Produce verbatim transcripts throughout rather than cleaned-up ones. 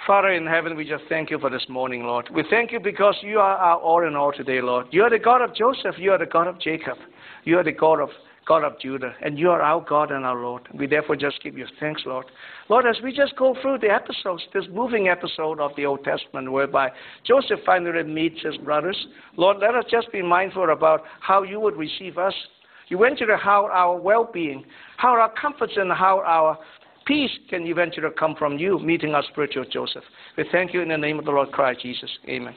Father in heaven, we just thank you for this morning, Lord. We thank you because you are our all in all today, Lord. You are the God of Joseph. You are the God of Jacob. You are the God of God of Judah. And you are our God and our Lord. We therefore just give you thanks, Lord. Lord, as we just go through the episodes, this moving episode of the Old Testament whereby Joseph finally meets his brothers, Lord, let us just be mindful about how you would receive us. Eventually, how our well-being, how our comforts and how our peace can eventually come from you, meeting our spiritual Joseph. We thank you in the name of the Lord Christ Jesus. Amen.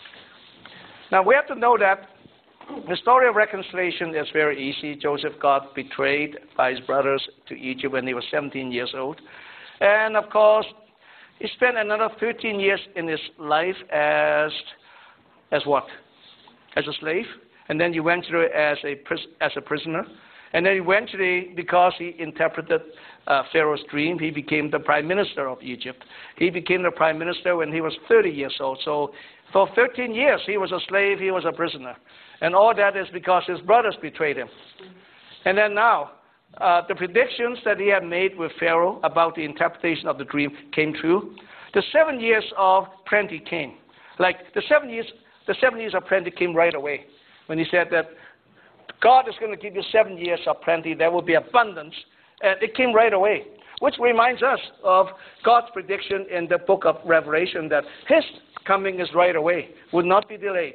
Now, we have to know that the story of reconciliation is very easy. Joseph got betrayed by his brothers to Egypt when he was seventeen years old. And, of course, he spent another thirteen years in his life as, as what? As a slave. And then eventually as a, as a prisoner. And then eventually, because he interpreted uh, Pharaoh's dream, he became the prime minister of Egypt. He became the prime minister when he was thirty years old. So for thirteen years, he was a slave, he was a prisoner. And all that is because his brothers betrayed him. And then now, uh, the predictions that he had made with Pharaoh about the interpretation of the dream came true. The seven years of plenty came. Like the seven years, the seven years of plenty came right away. When he said that God is going to give you seven years of plenty, there will be abundance. And it came right away, which reminds us of God's prediction in the book of Revelation that his coming is right away, would not be delayed.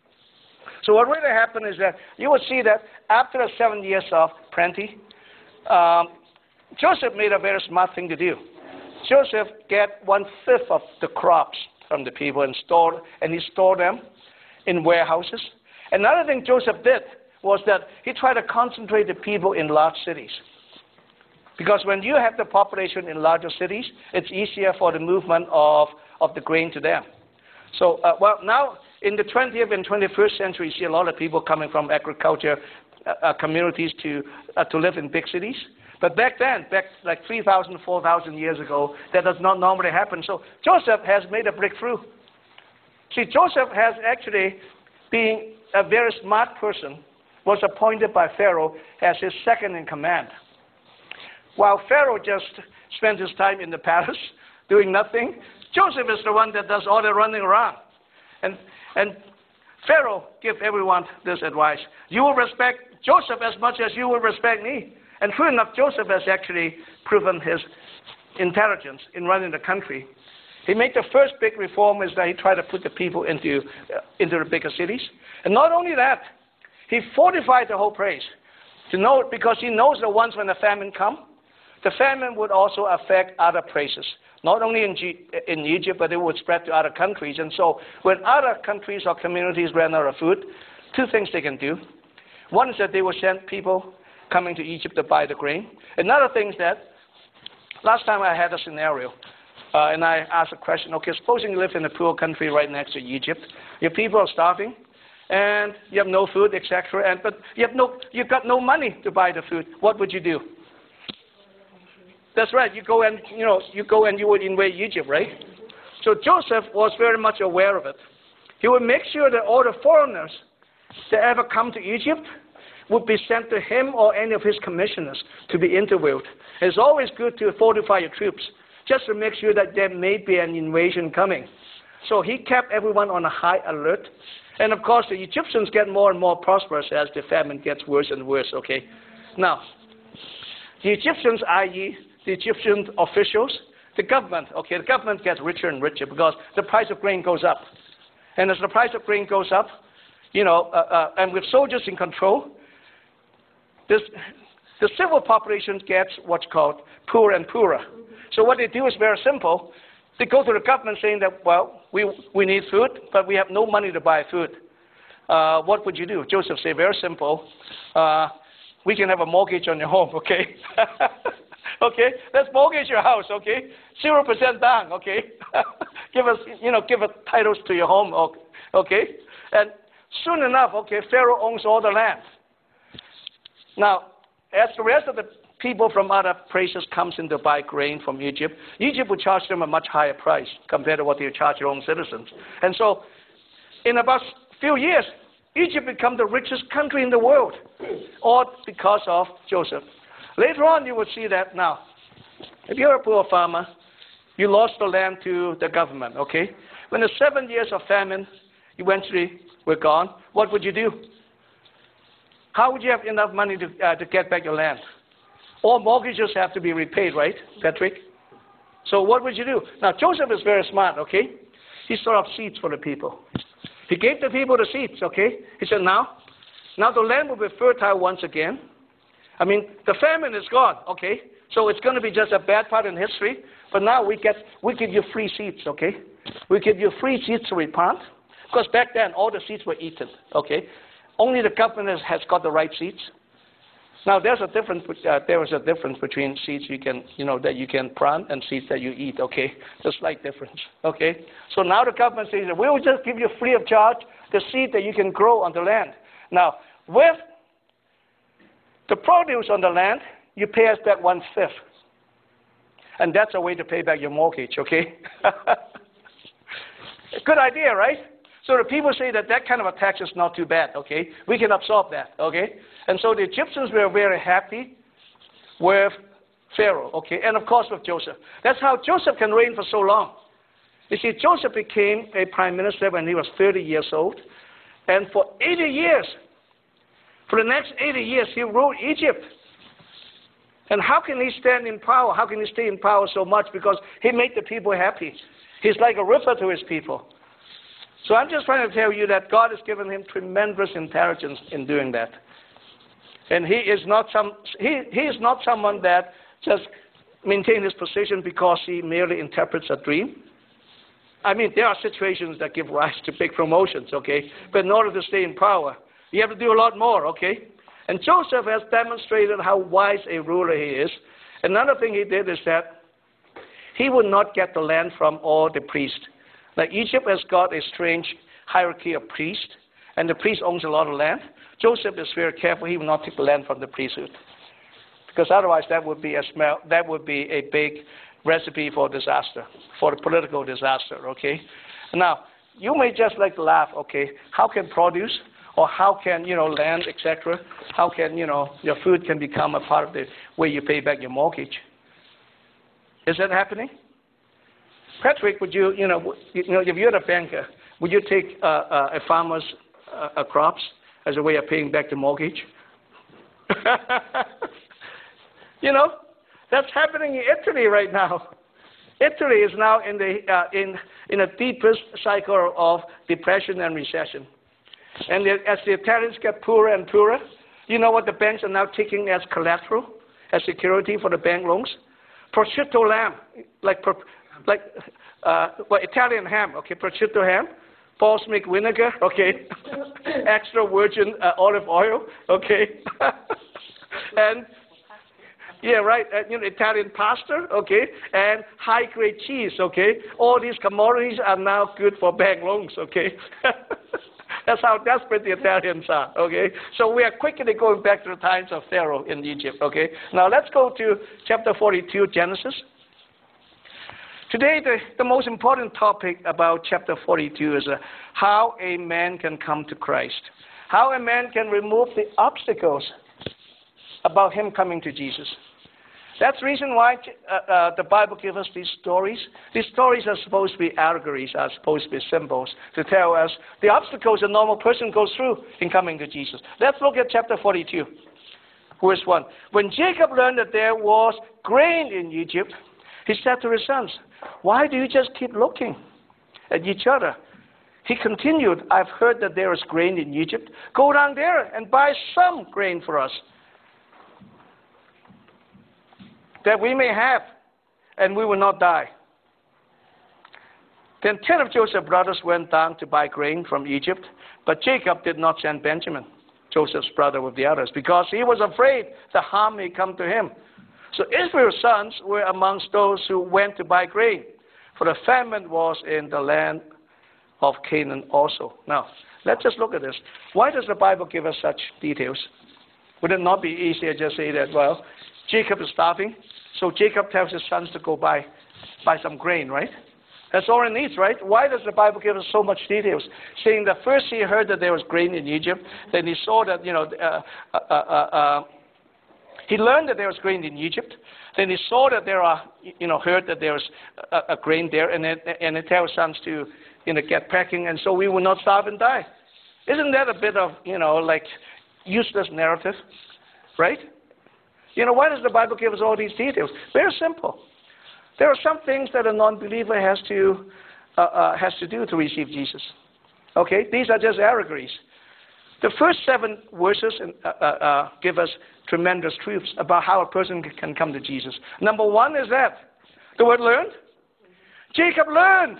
So what really happened is that you will see that after the seven years of plenty, um, Joseph made a very smart thing to do. Joseph get one-fifth of the crops from the people and stored, and he stored them in warehouses. Another thing Joseph did was that he tried to concentrate the people in large cities. Because when you have the population in larger cities, it's easier for the movement of, of the grain to them. So, uh, well, now in the twentieth and twenty-first century, you see a lot of people coming from agriculture uh, uh, communities to, uh, to live in big cities. But back then, back like three thousand, four thousand years ago, that does not normally happen. So Joseph has made a breakthrough. See, Joseph has actually, being a very smart person, was appointed by Pharaoh as his second in command. While Pharaoh just spent his time in the palace doing nothing, Joseph is the one that does all the running around. And, and Pharaoh gave everyone this advice. You will respect Joseph as much as you will respect me. And true enough, Joseph has actually proven his intelligence in running the country. He made the first big reform is that he tried to put the people into, uh, into the bigger cities. And not only that, he fortified the whole place to know, because he knows that once when the famine comes, the famine would also affect other places. Not only in, G- in Egypt, but it would spread to other countries. And so when other countries or communities ran out of food, two things they can do. One is that they will send people coming to Egypt to buy the grain. Another thing is that last time I had a scenario, uh, and I asked a question, okay, supposing you live in a poor country right next to Egypt, your people are starving, and you have no food, et cetera, and but you have no, you've got no money to buy the food. What would you do? That's right. You go and you know you go and you would invade Egypt, right? So Joseph was very much aware of it. He would make sure that all the foreigners that ever come to Egypt would be sent to him or any of his commissioners to be interviewed. It's always good to fortify your troops, just to make sure that there may be an invasion coming. So he kept everyone on a high alert. And of course, the Egyptians get more and more prosperous as the famine gets worse and worse, okay? Now, the Egyptians, that is the Egyptian officials, the government, okay, the government gets richer and richer because the price of grain goes up. And as the price of grain goes up, you know, uh, uh, and with soldiers in control, this, the civil population gets what's called poorer and poorer. So what they do is very simple. They go to the government saying that, well, we, we need food, but we have no money to buy food. Uh, what would you do? Joseph said, very simple. Uh, we can have a mortgage on your home, okay? Okay, let's mortgage your house, okay? Zero percent down, okay? give us, you know, give us titles to your home, okay? And soon enough, okay, Pharaoh owns all the land. Now, as the rest of the people from other places comes in to buy grain from Egypt, Egypt would charge them a much higher price compared to what they charge their own citizens. And so, in about a few years, Egypt became the richest country in the world, all because of Joseph. Later on, you will see that now. If you're a poor farmer, You lost the land to the government, okay? When the seven years of famine eventually were gone, what would you do? How would you have enough money to, uh, to get back your land? All mortgages have to be repaid, right, Patrick? So what would you do? Now, Joseph is very smart, okay? He stored up seeds for the people. He gave the people the seeds, okay? He said, now, now the land will be fertile once again. I mean, the famine is gone, okay? So it's going to be just a bad part in history. But now we get, we give you free seeds, okay? We give you free seeds to replant. Because back then, all the seeds were eaten, okay? Only the government has got the right seeds. Now, there's a difference. Uh, there is a difference between seeds you can, you know, that you can plant and seeds that you eat. Okay, there's a slight difference. Okay, so now the government says we will just give you free of charge the seed that you can grow on the land. Now, with the produce on the land, you pay us back one fifth, and that's a way to pay back your mortgage. Okay, good idea, right? So the people say that that kind of a tax is not too bad, okay? We can absorb that, okay? And so the Egyptians were very happy with Pharaoh, okay? And of course with Joseph. That's how Joseph can reign for so long. You see, Joseph became a prime minister when he was thirty years old. And for eighty years, for the next eighty years, he ruled Egypt. And how can he stand in power? How can he stay in power so much? Because he made the people happy. He's like a river to his people. So I'm just trying to tell you that God has given him tremendous intelligence in doing that. And he is not some he, he is not someone that just maintains his position because he merely interprets a dream. I mean, there are situations that give rise to big promotions, okay? But in order to stay in power, you have to do a lot more, okay? And Joseph has demonstrated how wise a ruler he is. Another thing he did is that he would not get the land from all the priests. Now, Egypt has got a strange hierarchy of priests, and the priest owns a lot of land. Joseph is very careful; he will not take the land from the priesthood, because otherwise that would be a smell. That would be a big recipe for disaster, for the political disaster. Okay. Now, you may just like to laugh. Okay, how can produce, or how can you know land, et cetera? How can you know your food can become a part of the way you pay back your mortgage? Is that happening? Patrick, would you, you know, you know, if you're a banker, would you take uh, uh, a farmer's uh, uh, crops as a way of paying back the mortgage? You know, that's happening in Italy right now. Italy is now in the uh, in in the deepest cycle of depression and recession. And the, as the Italians get poorer and poorer, you know what the banks are now taking as collateral, as security for the bank loans? Prosciutto lamb, like. Like, uh, well, Italian ham, okay, prosciutto ham, balsamic vinegar, okay, extra virgin uh, olive oil, okay, and, yeah, right, uh, you know, Italian pasta, okay, and high-grade cheese, okay. All these commodities are now good for bank loans, okay. That's how desperate the Italians are, okay. So we are quickly going back to the times of Pharaoh in Egypt, okay. Now let's go to chapter forty-two, Genesis. Today, the, the most important topic about chapter forty-two is uh, how a man can come to Christ. How a man can remove the obstacles about him coming to Jesus. That's the reason why uh, uh, the Bible gives us these stories. These stories are supposed to be allegories, are supposed to be symbols to tell us the obstacles a normal person goes through in coming to Jesus. Let's look at chapter forty-two, verse one. When Jacob learned that there was grain in Egypt, he said to his sons, "Why do you just keep looking at each other?" He continued, "I've heard that there is grain in Egypt. Go down there and buy some grain for us, that we may have, and we will not die." Then ten of Joseph's brothers went down to buy grain from Egypt, but Jacob did not send Benjamin, Joseph's brother, with the others, because he was afraid the harm may come to him. So Israel's sons were amongst those who went to buy grain, for the famine was in the land of Canaan also. Now, let's just look at this. Why does the Bible give us such details? Would it not be easier to just say that, well, Jacob is starving, so Jacob tells his sons to go buy, buy some grain, right? That's all he needs, right? Why does the Bible give us so much details? Saying that first he heard that there was grain in Egypt, then he saw that, you know, uh, uh, uh, uh, He learned that there was grain in Egypt. Then he saw that there are, you know, heard that there was a, a grain there, and it, and it tells sons to, you know, get packing, and so we will not starve and die. Isn't that a bit of, you know, like useless narrative, right? You know, why does the Bible give us all these details? Very simple. There are some things that a non-believer has to uh, uh, has to do to receive Jesus. Okay, these are just allegories. The first seven verses uh, uh, uh, give us tremendous truths about how a person can come to Jesus. Number one is that the word learned. Jacob learned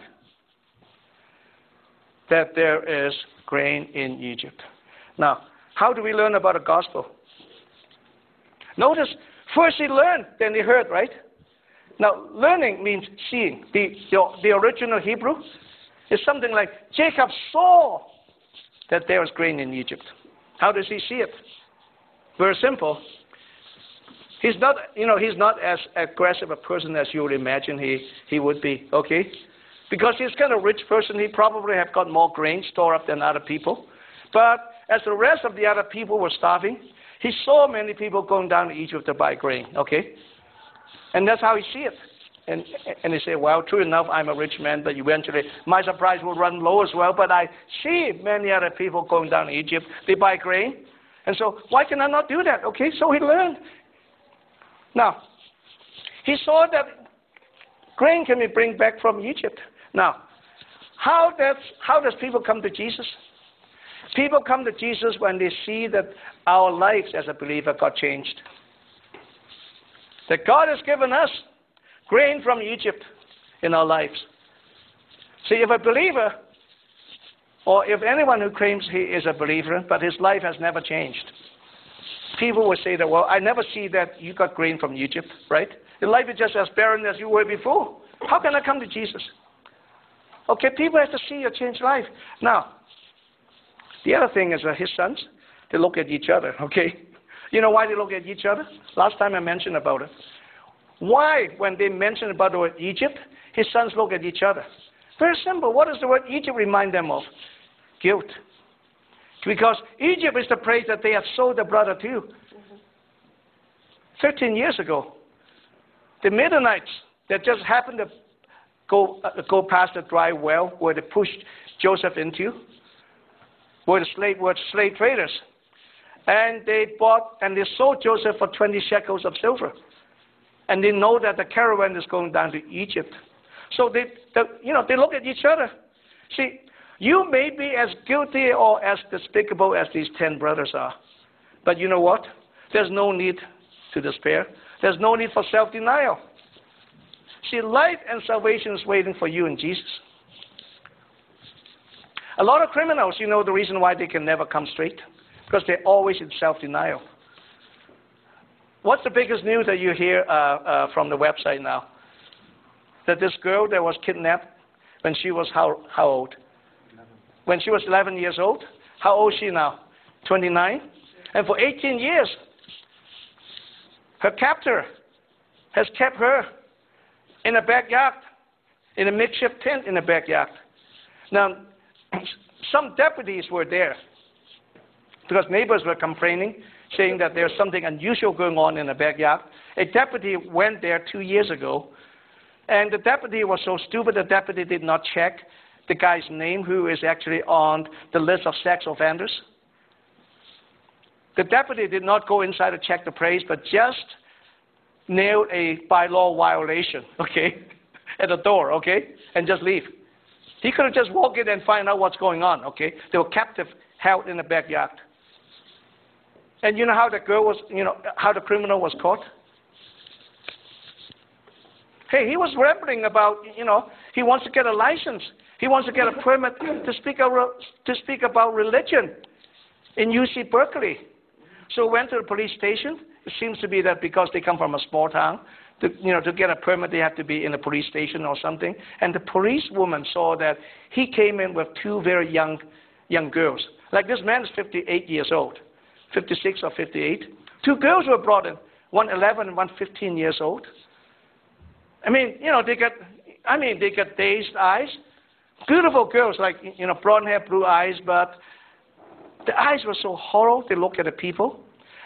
that there is grain in Egypt. Now, how do we learn about the gospel? Notice, first he learned, then he heard, right? Now, learning means seeing. The, the, the original Hebrew is something like, Jacob saw that there was grain in Egypt. How does he see it? Very simple. He's not, you know, he's not as aggressive a person as you would imagine he, he would be, okay? Because he's kind of a rich person, he probably have got more grain stored up than other people. But as the rest of the other people were starving, he saw many people going down to Egypt to buy grain, okay? And that's how he see it. And and he said, well, true enough, I'm a rich man, but eventually my supplies will run low as well. But I see many other people going down to Egypt. They buy grain. And so why can I not do that? Okay, so he learned. Now, he saw that grain can be bring back from Egypt. Now, how does, how does people come to Jesus? People come to Jesus when they see that our lives as a believer got changed. That God has given us grain from Egypt in our lives. See, if a believer, or if anyone who claims he is a believer, but his life has never changed, people will say that, well, I never see that you got grain from Egypt, right? Your life is just as barren as you were before. How can I come to Jesus? Okay, people have to see your changed life. Now, the other thing is that his sons, they look at each other, okay? You know why they look at each other? Last time I mentioned about it. Why, when they mention about the word Egypt, his sons look at each other? Very simple. What does the word Egypt remind them of? Guilt. Because Egypt is the place that they have sold their brother to. Mm-hmm. Thirteen years ago, the Midianites that just happened to go uh, go past the dry well where they pushed Joseph into, were the slave were slave traders. And they bought and they sold Joseph for twenty shekels of silver. And they know that the caravan is going down to Egypt. So they, they, you know, they look at each other. See, you may be as guilty or as despicable as these ten brothers are. But you know what? There's no need to despair. There's no need for self-denial. See, life and salvation is waiting for you in Jesus. A lot of criminals, you know the reason why they can never come straight? Because they're always in self-denial. What's the biggest news that you hear uh, uh, from the website now? That this girl that was kidnapped when she was how, how old? eleven. When she was eleven years old? How old is she now? twenty-nine? And for eighteen years, her captor has kept her in a backyard, in a makeshift tent in the backyard. Now, some deputies were there because neighbors were complaining, saying that there's something unusual going on in the backyard. A deputy went there two years ago, and the deputy was so stupid, the deputy did not check the guy's name, who is actually on the list of sex offenders. The deputy did not go inside to check the place, but just nailed a by-law violation, okay, at the door, okay, and just leave. He could have just walked in and find out what's going on, okay? They were captive, held in the backyard. And you know how the girl was, you know, how the criminal was caught? Hey, he was rambling about, you know, he wants to get a license. He wants to get a permit to speak, to speak about religion in U C Berkeley. So went to the police station. It seems to be that because they come from a small town, to, you know, to get a permit, they have to be in a police station or something. And the police woman saw that he came in with two very young, young girls. Like this man is fifty-eight years old. fifty-six or fifty-eight. Two girls were brought in, one eleven and one fifteen years old. I mean, you know, they got, I mean, they got dazed eyes. Beautiful girls, like, you know, blonde hair, blue eyes, but the eyes were so hollow, they look at the people.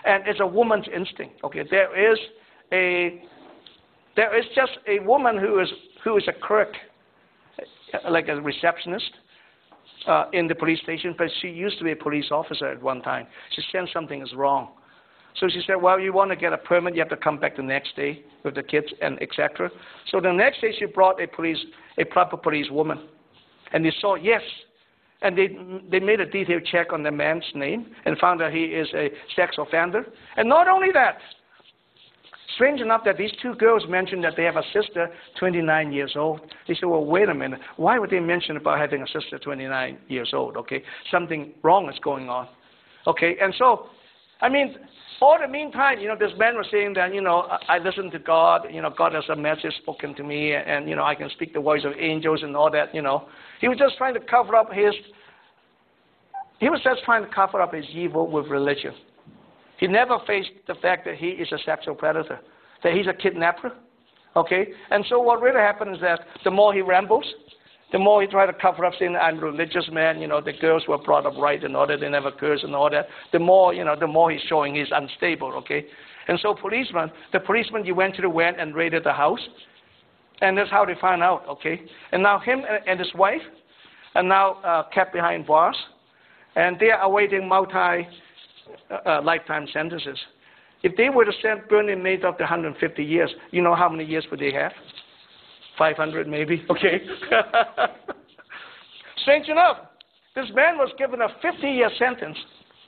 And it's a woman's instinct. Okay, there is a there is just a woman who is who is a clerk, like a receptionist uh, in the police station, but she used to be a police officer at one time. She sensed something is wrong. So she said, well, you want to get a permit, you have to come back the next day with the kids and et cetera. So the next day she brought a police, a proper police woman. And they saw, yes. And they they made a detailed check on the man's name and found that he is a sex offender. And not only that, strange enough that these two girls mentioned that they have a sister, twenty-nine years old. They said, well, wait a minute. Why would they mention about having a sister, twenty-nine years old? Okay, something wrong is going on. Okay, and so, I mean, all the meantime, you know, this man was saying that, you know, I listen to God, you know, God has a message spoken to me, and, you know, I can speak the voice of angels and all that, you know. He was just trying to cover up his, he was just trying to cover up his evil with religion. He never faced the fact that he is a sexual predator, that he's a kidnapper, okay? And so what really happened is that the more he rambles, the more he tried to cover up saying, I'm a religious man, you know, the girls were brought up right and all that, they never curse and all that. The more, you know, the more he's showing he's unstable, okay? And so policeman, the policeman eventually went and raided the house, and that's how they found out, okay? And now him and his wife are now uh, kept behind bars, and they are awaiting multi uh, lifetime sentences. If they were to send Bernie Madoff up to one hundred fifty years, you know how many years would they have? five hundred maybe, okay? Strange enough, this man was given a fifty-year sentence.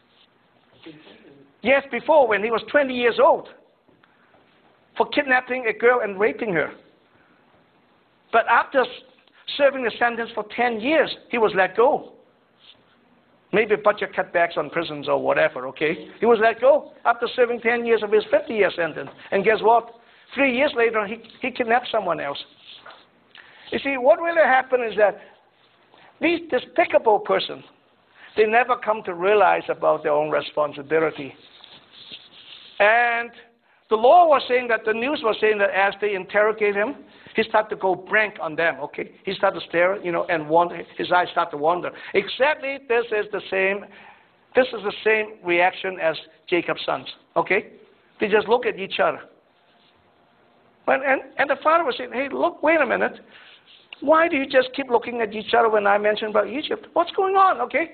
Yes, before, when he was twenty years old, for kidnapping a girl and raping her. But after serving the sentence for ten years, he was let go. Maybe budget cutbacks on prisons or whatever, okay? He was let go after serving ten years of his fifty-year sentence. And guess what? Three years later, he, he kidnapped someone else. You see, what really happened is that these despicable persons, they never come to realize about their own responsibility. And the law was saying that, the news was saying that as they interrogate him, he started to go blank on them, okay? He started to stare, you know, and wander, his eyes start to wander. Exactly, this is the same, this is the same reaction as Jacob's sons, okay? They just look at each other. And, and, and the father was saying, hey, look, wait a minute. Why do you just keep looking at each other when I mention about Egypt? What's going on, okay?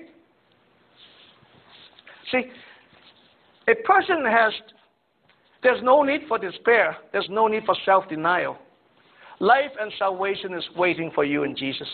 See, a person has, there's no need for despair. There's no need for self-denial. Life and salvation is waiting for you in Jesus.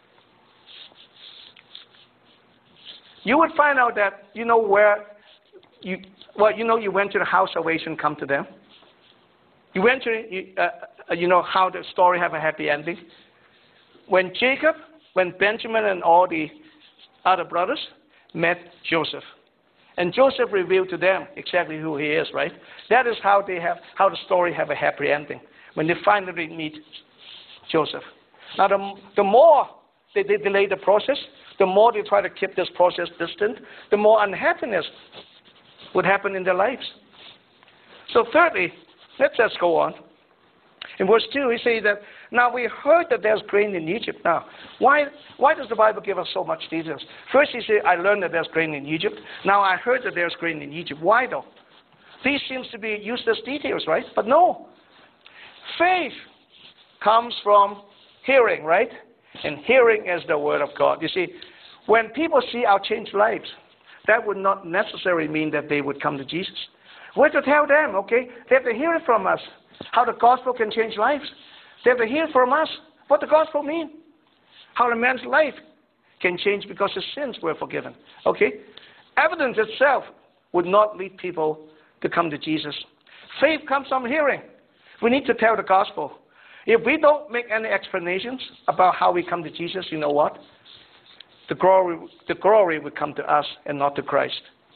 You would find out that, you know, where you, well, you know, you went to the house, salvation come to them. You went to, you, uh, you know, how the story have a happy ending. When Jacob, when Benjamin and all the other brothers met Joseph, and Joseph revealed to them exactly who he is, right? That is how they have, how the story have a happy ending, when they finally meet Joseph. Now, the, the more they, they delay the process, the more they try to keep this process distant, the more unhappiness would happen in their lives. So thirdly, let's just go on. In verse two, he says that, now we heard that there's grain in Egypt. Now, why, why does the Bible give us so much details? First he said, I learned that there's grain in Egypt. Now I heard that there's grain in Egypt. Why though? These seems to be useless details, right? But no. Faith comes from hearing, right? And hearing is the word of God. You see, when people see our changed lives, that would not necessarily mean that they would come to Jesus. We have to tell them, okay? They have to hear it from us, how the gospel can change lives. They have to hear from us what the gospel means, how a man's life can change because his sins were forgiven. Okay? Evidence itself would not lead people to come to Jesus. Faith comes from hearing. We need to tell the gospel. If we don't make any explanations about how we come to Jesus, you know what? The glory, the glory will come to us and not to Christ.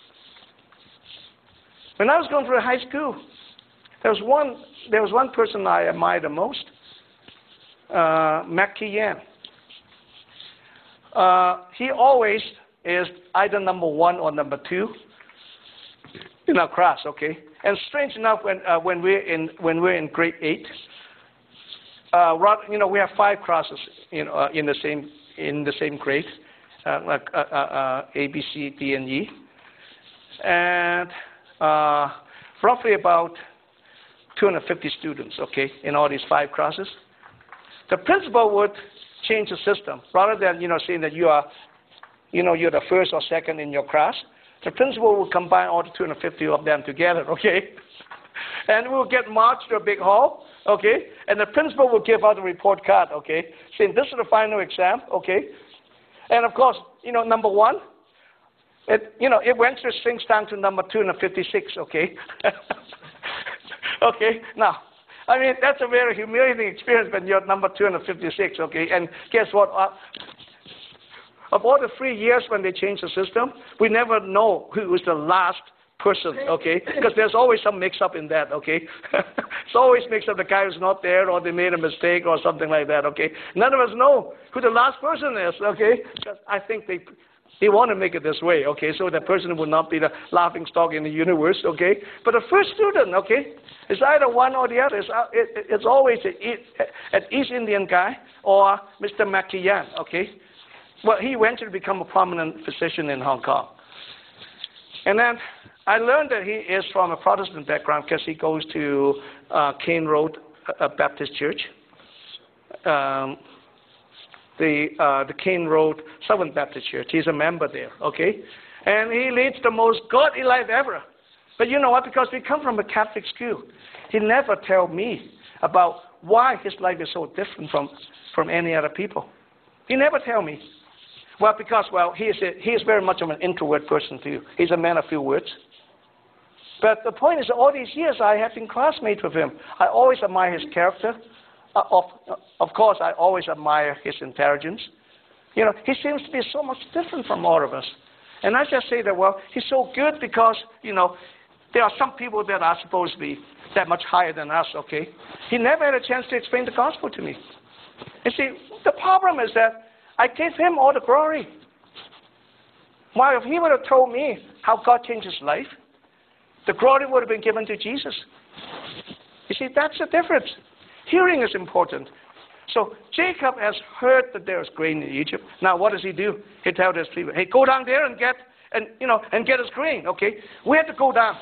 When I was going through high school, there was one, there was one person I admired the most. Uh, Mackie Yan. Uh, he always is either number one or number two in our class, okay? And strange enough, when uh, when we're in when we're in grade eight, uh, you know, we have five classes in uh, in the same in the same grade, uh, like uh, uh, A, B, C, D, and E. And uh, roughly about two hundred fifty students, okay, in all these five classes. The principal would change the system. Rather than, you know, saying that you are, you know, you're the first or second in your class, the principal will combine all the two hundred fifty of them together, okay? And we'll get marched to a big hall, okay? And the principal will give out a report card, okay, saying this is the final exam, okay? And of course, you know, number one, it, you know, it went to sinks down to number two hundred fifty-six, okay? Okay, now, I mean, that's a very humiliating experience when you're number two hundred fifty-six, okay? And guess what? Uh, of all the three years when they changed the system, we never know who was the last person, okay? Because there's always some mix-up in that, okay? It's always mixed up the guy who's not there, or they made a mistake or something like that, okay? None of us know who the last person is, okay? Because I think they they want to make it this way, okay? So that person will not be the laughing stock in the universe, okay? But the first student, okay, it's either one or the other. It's, it, it's always an East Indian guy or Mister Makiyan, okay? Well, he went to become a prominent physician in Hong Kong. And then I learned that he is from a Protestant background because he goes to uh, Kane Road uh, Baptist Church, um, the uh, the Kane Road Southern Baptist Church. He's a member there, okay? And he leads the most godly life ever. But you know what? Because we come from a Catholic school, he never tell me about why his life is so different from, from any other people. He never tell me. Well, because, well, he is, a, he is very much of an introvert person too. He's a man of few words. But the point is, all these years I have been classmates with him. I always admire his character. Uh, of, of course, I always admire his intelligence. You know, he seems to be so much different from all of us. And I just say that, well, he's so good because, you know, there are some people that are supposed to be that much higher than us, okay? He never had a chance to explain the gospel to me. You see, the problem is that I gave him all the glory. Why, if he would have told me how God changed his life, the glory would have been given to Jesus. You see, that's the difference. Hearing is important. So Jacob has heard that there is grain in Egypt. Now, what does he do? He tells his people, hey, go down there and get, and you know, and get his grain. Okay, we have to go down.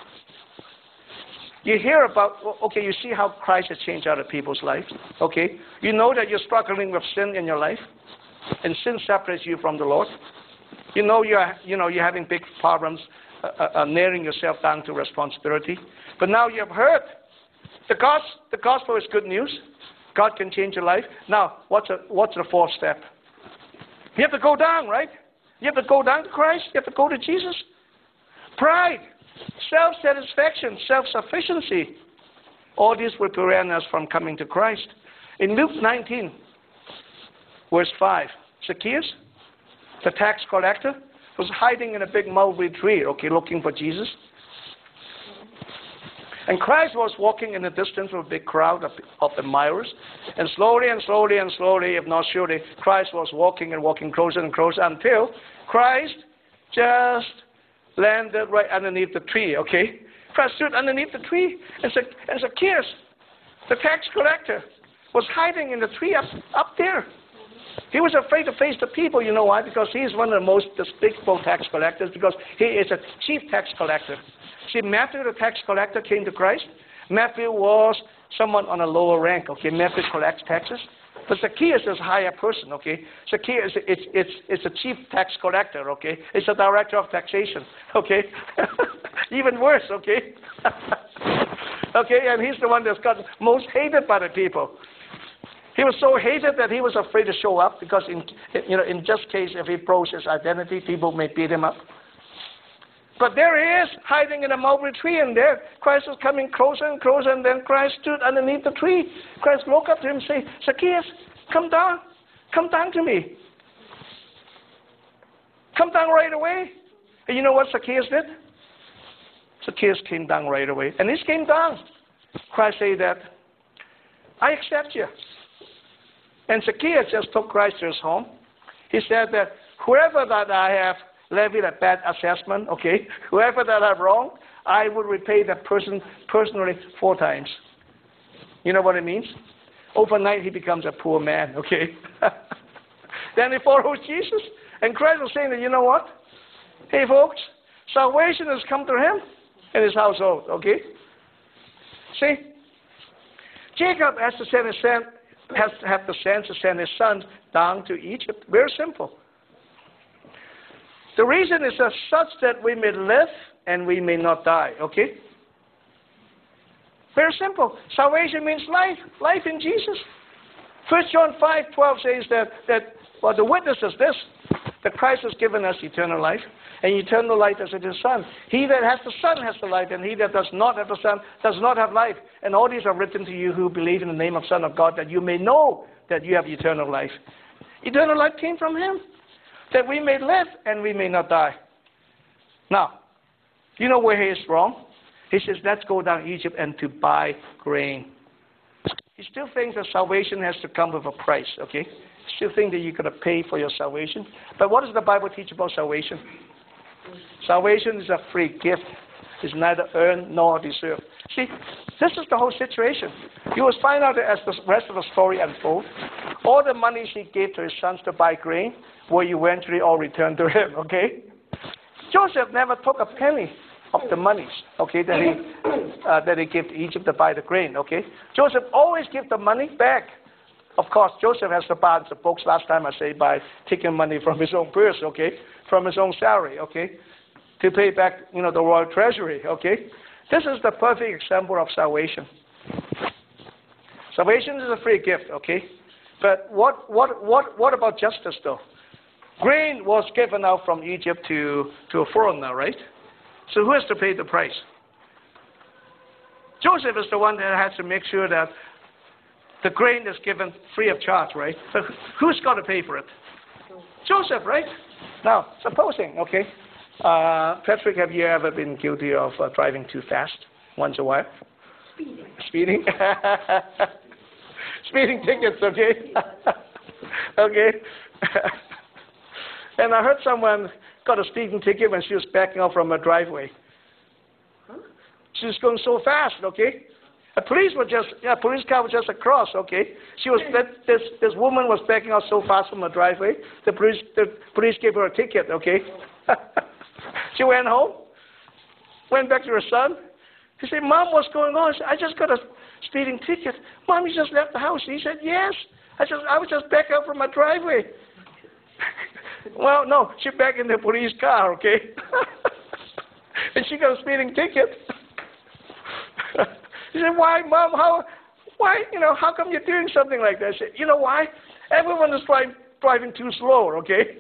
You hear about, okay, you see how Christ has changed other people's lives. Okay, you know that you're struggling with sin in your life, and sin separates you from the Lord. You know you're, you know, you're having big problems uh, uh, narrowing yourself down to responsibility. But now you have heard the gospel. The gospel is good news. God can change your life. Now, what's a, what's the fourth step? You have to go down, right? You have to go down to Christ. You have to go to Jesus. Pride, self-satisfaction, self-sufficiency. All this will prevent us from coming to Christ. In Luke nineteen, verse five, Zacchaeus, the tax collector, was hiding in a big mulberry tree, okay, looking for Jesus. And Christ was walking in the distance with a big crowd of, of admirers. And slowly and slowly and slowly, if not surely, Christ was walking and walking closer and closer until Christ just landed right underneath the tree, okay? Christ stood underneath the tree. And, and Zacchaeus, the tax collector, was hiding in the tree up, up there. He was afraid to face the people. You know why? Because he is one of the most despicable tax collectors, because he is a chief tax collector. See, Matthew, the tax collector, came to Christ. Matthew was someone on a lower rank, okay? Matthew collects taxes. But Zacchaeus is a higher person, okay? Zacchaeus, it's, it's, it's a chief tax collector, okay? It's a director of taxation, okay? Even worse, okay? Okay, and he's the one that's got most hated by the people. He was so hated that he was afraid to show up because, in, you know, in just case if he proves his identity, people may beat him up. But there he is, hiding in a mulberry tree, and there Christ was coming closer and closer, and then Christ stood underneath the tree. Christ looked up to him and said, Zacchaeus, come down. Come down to me. Come down right away. And you know what Zacchaeus did? Zacchaeus came down right away. And he came down. Christ said that, I accept you. And Zacchaeus just took Christ to his home. He said that whoever that I have levied a bad assessment, okay, whoever that I've wronged, I will repay that person personally four times. You know what it means? Overnight he becomes a poor man, okay? Then he follows Jesus. And Christ was saying that, you know what? Hey folks, salvation has come to him. in his household, okay? See? Jacob has to send his son, has to have the sense to send his sons down to Egypt. Very simple. The reason is such that we may live and we may not die, okay? Very simple. Salvation means life, life in Jesus. First John five twelve says that, that well, the witness is this, that Christ has given us eternal life, and eternal life is in his Son. He that has the Son has the life, and he that does not have the Son does not have life. And all these are written to you who believe in the name of Son of God, that you may know that you have eternal life. Eternal life came from him, that we may live and we may not die. Now, you know where he is wrong? He says, let's go down to Egypt and to buy grain. He still thinks that salvation has to come with a price, okay? He still thinks that you're going to pay for your salvation. But what does the Bible teach about salvation? Salvation is a free gift. It's neither earned nor deserved. See, this is the whole situation. You will find out that as the rest of the story unfolds, all the money he gave to his sons to buy grain will eventually all return to him, okay? Joseph never took a penny of the monies, okay, that he uh, that he gave to Egypt to buy the grain, okay? Joseph always gives the money back. Of course, Joseph has to balance the books last time I say by taking money from his own purse, okay, from his own salary, okay, to pay back, you know, the royal treasury, okay? This is the perfect example of salvation. Salvation is a free gift, okay? But what what what what about justice though? Grain was given out from Egypt to to a foreigner, right? So who has to pay the price? Joseph is the one that has to make sure that the grain is given free of charge, right? So who's got to pay for it? Joseph, right? Now, supposing, okay, uh, Patrick, have you ever been guilty of uh, driving too fast once in a while? Speeding. Speeding? Speeding tickets, okay? Okay. And I heard someone got a speeding ticket when she was backing out from a driveway. Huh? She was going so fast, okay? A police was just, yeah, police car was just across, okay? She was, that, this, this woman was backing out so fast from a driveway, the police, the police gave her a ticket, okay? She went home, went back to her son. He said, Mom, what's going on? I said, I just got a speeding ticket. Mom, you just left the house. He said, yes. I just, I was just backing out from my driveway. Well, no, she back in the police car, okay? And she got a speeding ticket. He said, why, Mom, how, why, you know, how come you're doing something like that? I said, you know why? Everyone is driving, driving too slow, okay?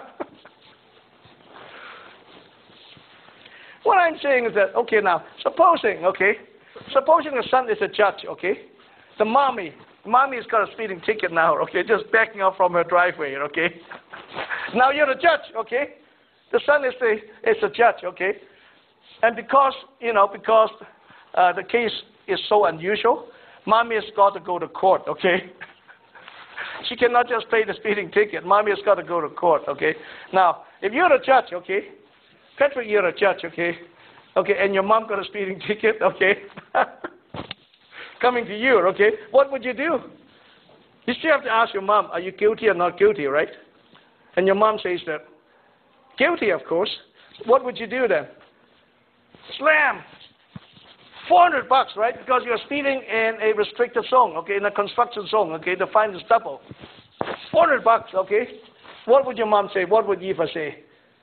What I'm saying is that, okay, now, supposing, okay, supposing the son is a judge, okay? The mommy, the mommy has got a speeding ticket now, okay, just backing up from her driveway, okay? Now you're the judge, okay? The son is the is the judge, okay? And because, you know, because uh, the case is so unusual, mommy has got to go to court, okay? She cannot just pay the speeding ticket. Mommy has got to go to court, okay? Now, if you're the judge, okay? Patrick, you're a judge, okay? Okay, and your mom got a speeding ticket, okay? Coming to you, okay? What would you do? You still have to ask your mom, are you guilty or not guilty, right? And your mom says that, guilty, of course. What would you do then? Slam! four hundred bucks, right? Because you're speeding in a restricted zone, okay? In a construction zone, okay? The fine is double. four hundred bucks, okay? What would your mom say? What would Eva say?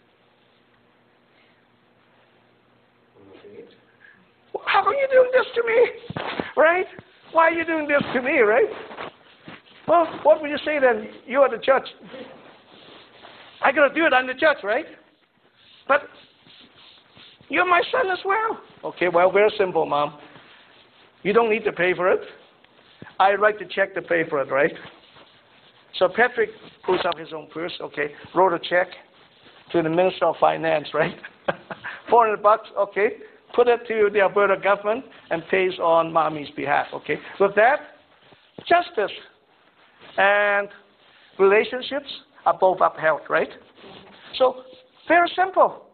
How are you doing this to me? Right? Why are you doing this to me, right? Well, what would you say then? You are the judge. I got to do it. I'm the judge, right? But you're my son as well. Okay, well, very simple, Mom. You don't need to pay for it. I write the check to pay for it, right? So Patrick pulls out his own purse, okay, wrote a check to the Minister of Finance, right? four hundred bucks, okay. Put it to the Alberta government and pays on Mommy's behalf, okay? With that, justice and relationships are both upheld, right? So, very simple.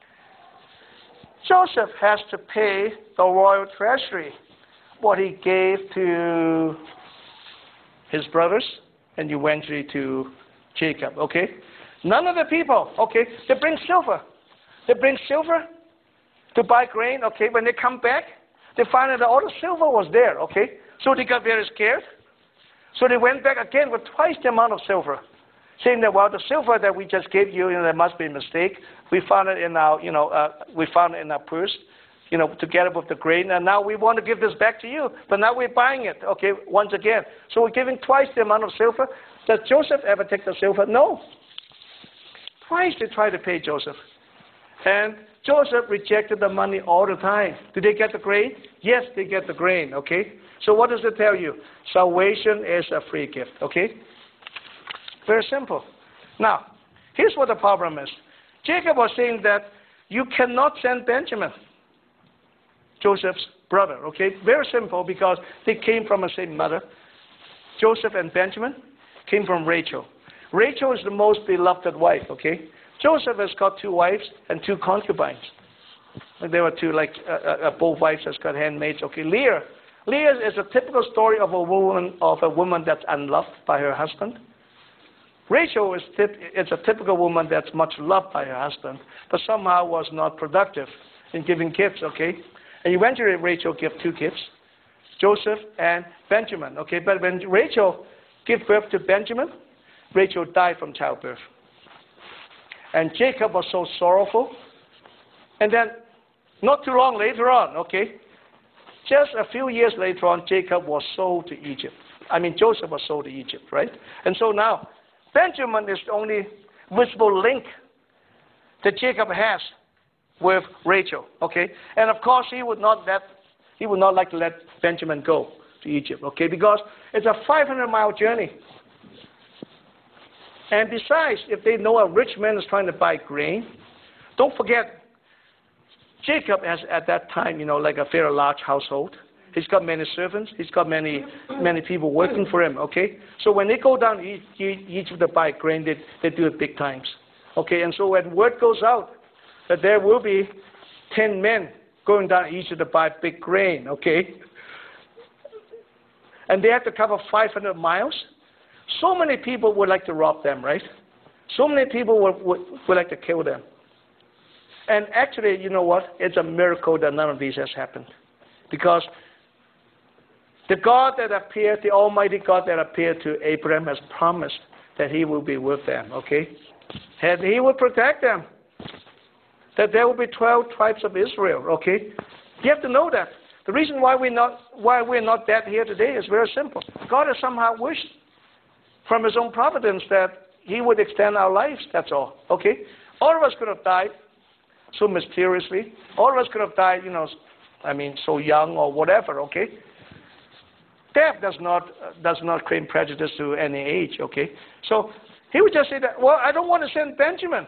Joseph has to pay the royal treasury what he gave to his brothers and eventually to Jacob, okay? None of the people, okay, they bring silver. They bring silver to buy grain, okay? When they come back, they find that all the silver was there, okay? So they got very scared. So they went back again with twice the amount of silver, saying that, well, the silver that we just gave you, you know, there must be a mistake. We found it in our, you know, uh, we found it in our purse, you know, together with the grain, and now we want to give this back to you, but now we're buying it, okay, once again. So we're giving twice the amount of silver. Does Joseph ever take the silver? No. Twice they tried to pay Joseph. And Joseph rejected the money all the time. Did they get the grain? Yes, they get the grain, okay? So what does it tell you? Salvation is a free gift, okay? Very simple. Now, here's what the problem is. Jacob was saying that you cannot send Benjamin, Joseph's brother, okay? Very simple, because they came from the same mother. Joseph and Benjamin came from Rachel. Rachel is the most beloved wife, okay? Joseph has got two wives and two concubines. And there were two, like, uh, uh, both wives has got handmaids, okay? Leah. Leah is a typical story of a woman, of a woman that's unloved by her husband. Rachel is, tip, is a typical woman that's much loved by her husband, but somehow was not productive in giving gifts, okay? And eventually Rachel gave two gifts, Joseph and Benjamin, okay? But when Rachel gave birth to Benjamin, Rachel died from childbirth. And Jacob was so sorrowful. And then, not too long later on, okay, just a few years later on, Jacob was sold to Egypt. I mean, Joseph was sold to Egypt, right? And so now, Benjamin is the only visible link that Jacob has with Rachel, okay? And of course, he would not let, he would not like to let Benjamin go to Egypt, okay? Because it's a five hundred mile journey. And besides, if they know a rich man is trying to buy grain, don't forget, Jacob has at that time, you know, like a very large household. He's got many servants. He's got many many people working for him, okay? So when they go down to Egypt to buy grain, they, they do it big times, okay? And so when word goes out that there will be ten men going down to Egypt to buy big grain, okay? And they have to cover five hundred miles. So many people would like to rob them, right? So many people would, would, would like to kill them. And actually, you know what? It's a miracle that none of these has happened. Because the God that appeared, the Almighty God that appeared to Abraham has promised that he will be with them, okay? And he will protect them. That there will be twelve tribes of Israel, okay? You have to know that. The reason why we're not, why we're not dead here today is very simple. God has somehow wished from his own providence that he would extend our lives, that's all, okay? All of us could have died so mysteriously. All of us could have died, you know, I mean, so young or whatever, okay? Death does not, uh, does not claim prejudice to any age, okay? So he would just say that, well, I don't want to send Benjamin.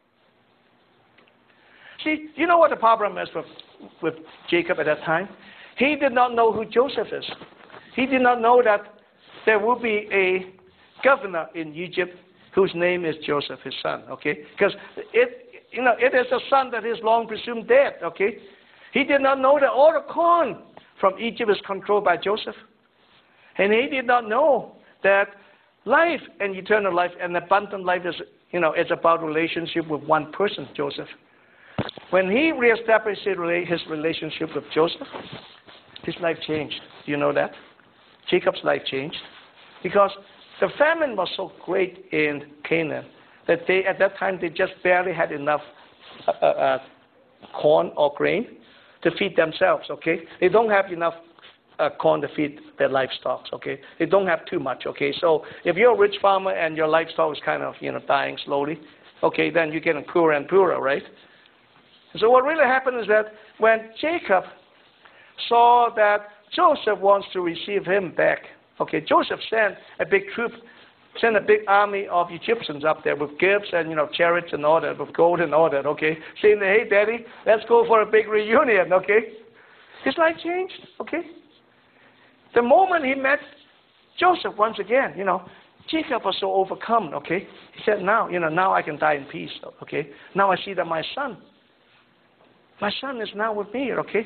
See, you know what the problem is with, with Jacob at that time? He did not know who Joseph is. He did not know that there will be a governor in Egypt whose name is Joseph, his son, okay? Because it, you know, it is a son that is long presumed dead, okay? He did not know that all the corn from Egypt is controlled by Joseph. And he did not know that life and eternal life and abundant life is, you know, it's about relationship with one person, Joseph. When he reestablished his relationship with Joseph, his life changed. Do you know that? Jacob's life changed. Because the famine was so great in Canaan that they, at that time, they just barely had enough uh, uh, corn or grain to feed themselves, okay? They don't have enough uh, corn to feed their livestock, okay? They don't have too much, okay? So if you're a rich farmer and your livestock is kind of, you know, dying slowly, okay, then you're getting poorer and poorer, right? So what really happened is that when Jacob saw that Joseph wants to receive him back, okay, Joseph sent a big troop, sent a big army of Egyptians up there with gifts and, you know, chariots and all that, with gold and all that, okay, saying, hey, Daddy, let's go for a big reunion, okay? His life changed, okay? The moment he met Joseph once again, you know, Jacob was so overcome, okay? He said, now, you know, now I can die in peace, okay? Now I see that my son, my son is now with me, okay?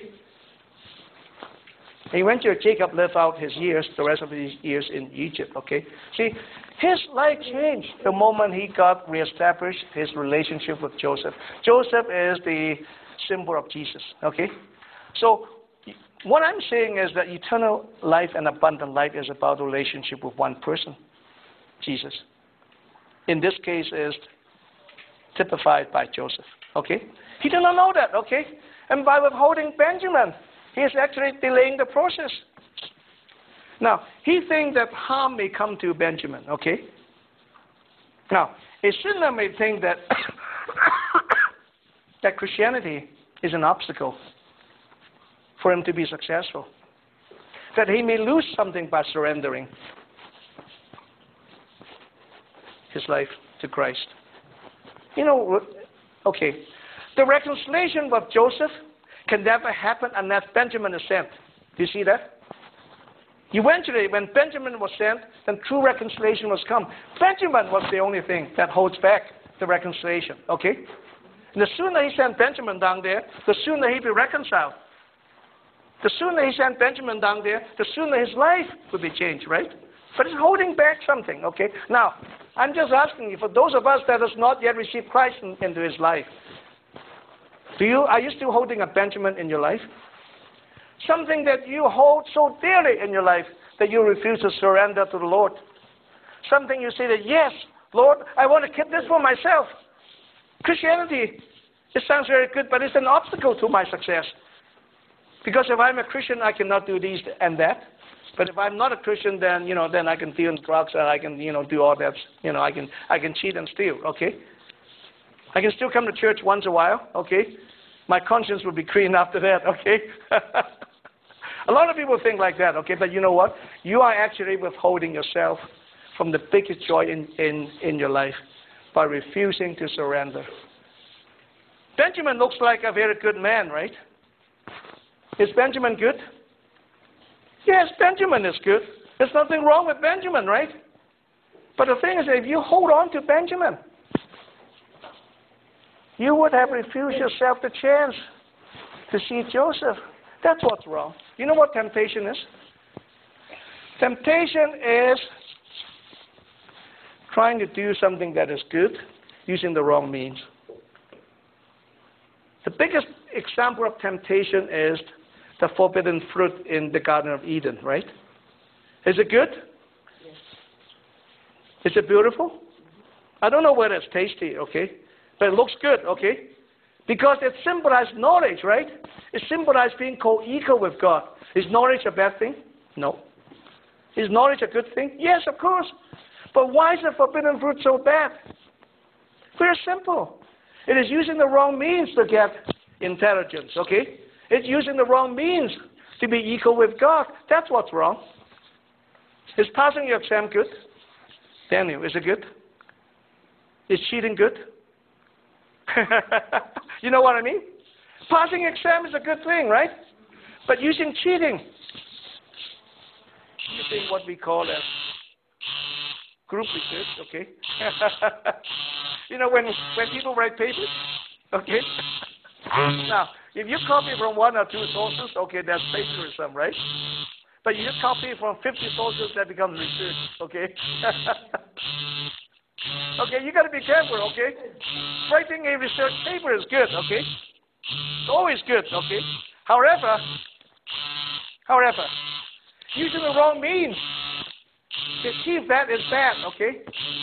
And eventually Jacob lived out his years, the rest of his years in Egypt, okay? See, his life changed the moment he got reestablished his relationship with Joseph. Joseph is the symbol of Jesus. Okay? So what I'm saying is that eternal life and abundant life is about a relationship with one person, Jesus. In this case is typified by Joseph. Okay? He did not know that. Okay? And by withholding Benjamin, he is actually delaying the process. Now, he thinks that harm may come to Benjamin. Okay? Now, a sinner may think that that Christianity is an obstacle for him to be successful. That he may lose something by surrendering his life to Christ. You know, okay, the reconciliation with Joseph can never happen unless Benjamin is sent. Do you see that? Eventually, when Benjamin was sent, then true reconciliation was come. Benjamin was the only thing that holds back the reconciliation, okay? And the sooner he sent Benjamin down there, the sooner he'd be reconciled. The sooner he sent Benjamin down there, the sooner his life would be changed, right? But it's holding back something, okay? Now, I'm just asking you, for those of us that has not yet received Christ in, into his life, do you, are you still holding a Benjamin in your life? Something that you hold so dearly in your life that you refuse to surrender to the Lord. Something you say that, yes, Lord, I want to keep this for myself. Christianity, it sounds very good, but it's an obstacle to my success. Because if I'm a Christian, I cannot do these and that. But if I'm not a Christian, then, you know, then I can deal in drugs and I can, you know, do all that. You know, I can, I can cheat and steal, okay? I can still come to church once in a while, okay? My conscience will be clean after that, okay? A lot of people think like that, okay? But you know what? You are actually withholding yourself from the biggest joy in, in, in your life by refusing to surrender. Benjamin looks like a very good man, right? Is Benjamin good? Yes, Benjamin is good. There's nothing wrong with Benjamin, right? But the thing is, if you hold on to Benjamin, you would have refused yourself the chance to see Joseph. That's what's wrong. You know what temptation is? Temptation is trying to do something that is good using the wrong means. The biggest example of temptation is the forbidden fruit in the Garden of Eden, right? Is it good? Yes. Is it beautiful? I don't know whether it's tasty, okay? But it looks good, okay? Because it symbolizes knowledge, right? It symbolizes being co-equal with God. Is knowledge a bad thing? No. Is knowledge a good thing? Yes, of course. But why is the forbidden fruit so bad? Very simple. It is using the wrong means to get intelligence, okay? It's using the wrong means to be equal with God. That's what's wrong. Is passing your exam good? Daniel, is it good? Is cheating good? You know what I mean? Passing exam is a good thing, right? But using cheating, using what we call as group research, okay? You know, when, when people write papers, okay? Now, if you copy from one or two sources, okay, that's plagiarism, right? But you copy from fifty sources, that becomes research, okay? Okay, you got to be careful, okay? Writing a research paper is good, okay? It's always good, okay? However, however, using the wrong means to achieve that is bad, okay?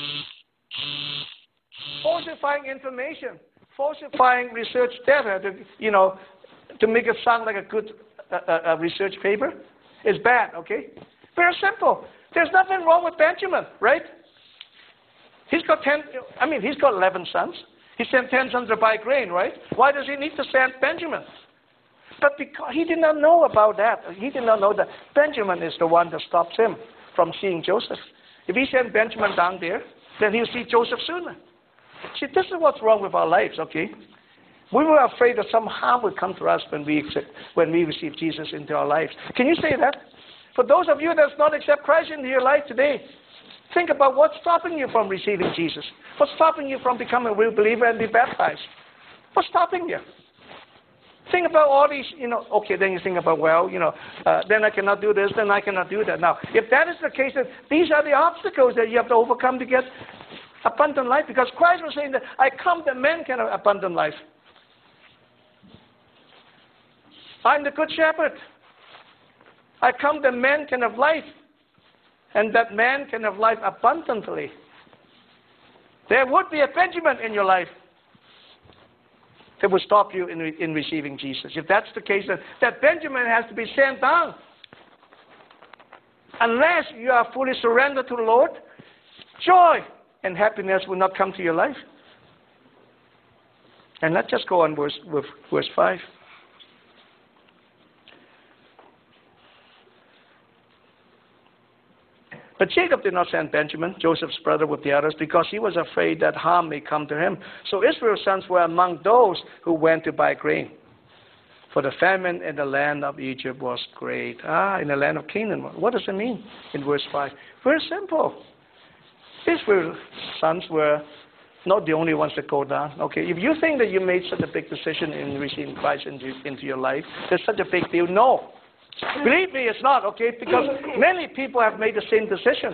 Falsifying information, falsifying research data, to, you know, to make it sound like a good uh, uh, research paper is bad, okay? Very simple. There's nothing wrong with Benjamin, right? He's got ten, I mean, he's got eleven sons. He sent ten sons to buy grain, right? Why does he need to send Benjamin? But because he did not know about that. He did not know that Benjamin is the one that stops him from seeing Joseph. If he sent Benjamin down there, then he'll see Joseph sooner. See, this is what's wrong with our lives, okay? We were afraid that some harm would come to us when we accept, when we receive Jesus into our lives. Can you say that? For those of you that does not accept Christ into your life today, think about what's stopping you from receiving Jesus. What's stopping you from becoming a real believer and be baptized? What's stopping you? Think about all these, you know, okay, then you think about, well, you know, uh, then I cannot do this, then I cannot do that. Now, if that is the case, then these are the obstacles that you have to overcome to get abundant life, because Christ was saying that I come that men can have abundant life. I'm the good shepherd. I come that man can have life, and that man can have life abundantly. There would be a Benjamin in your life that will stop you in, in receiving Jesus. If that's the case, then that Benjamin has to be sent down. Unless you are fully surrendered to the Lord, joy and happiness will not come to your life. And let's just go on verse, with verse five. But Jacob did not send Benjamin, Joseph's brother, with the others, because he was afraid that harm may come to him. So Israel's sons were among those who went to buy grain. For the famine in the land of Egypt was great. Ah, in the land of Canaan. What does it mean in verse five? Very simple. Israel's sons were not the only ones that go down. Okay, if you think that you made such a big decision in receiving Christ into, into your life, there's such a big deal. No. Believe me, it's not, okay? Because many people have made the same decision.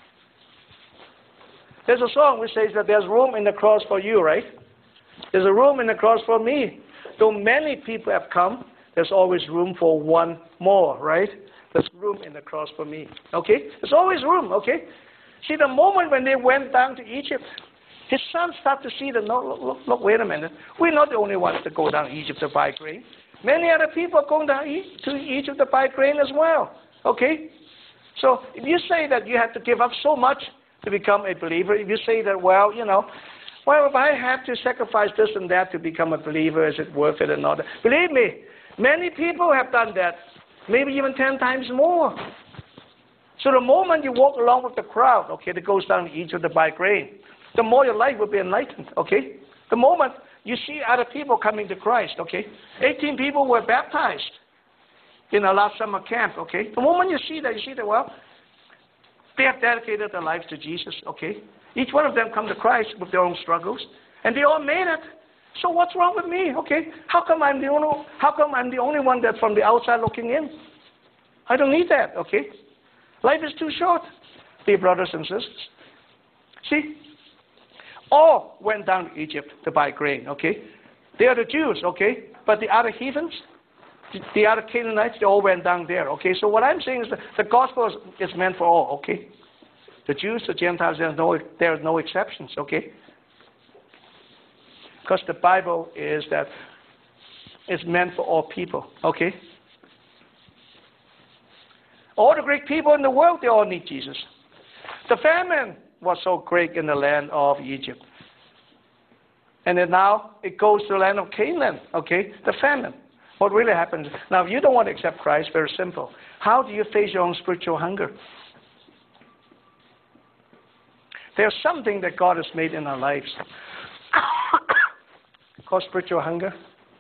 There's a song which says that there's room in the cross for you, right? There's a room in the cross for me. Though many people have come, there's always room for one more, right? There's room in the cross for me, okay? There's always room, okay? See, the moment when they went down to Egypt, his sons start to see that, no, look, look, look, wait a minute. We're not the only ones that go down to Egypt to buy grain. Many other people are going down to Egypt to buy grain as well. Okay? So if you say that you have to give up so much to become a believer, if you say that, well, you know, well, if I have to sacrifice this and that to become a believer, is it worth it or not? Believe me, many people have done that, maybe even ten times more. So the moment you walk along with the crowd, okay, that goes down to Egypt to buy grain, the more your life will be enlightened, okay? The moment you see other people coming to Christ, okay? eighteen people were baptized in our last summer camp, okay? The moment you see that, you see that, well, they have dedicated their lives to Jesus, okay? Each one of them come to Christ with their own struggles, and they all made it. So what's wrong with me, okay? How come I'm the only, how come I'm the only one that's from the outside looking in? I don't need that, okay? Life is too short, dear brothers and sisters. See? All went down to Egypt to buy grain, okay? They are the Jews, okay? But the other heathens, the other Canaanites, they all went down there, okay? So what I'm saying is that the gospel is, is meant for all, okay? The Jews, the Gentiles, there's no, there are no exceptions, okay? Because the Bible is that it's meant for all people, okay? All the Greek people in the world, they all need Jesus. The famine was so great in the land of Egypt. And then now it goes to the land of Canaan, okay? The famine. What really happens? Now, if you don't want to accept Christ, very simple. How do you face your own spiritual hunger? There's something that God has made in our lives called spiritual hunger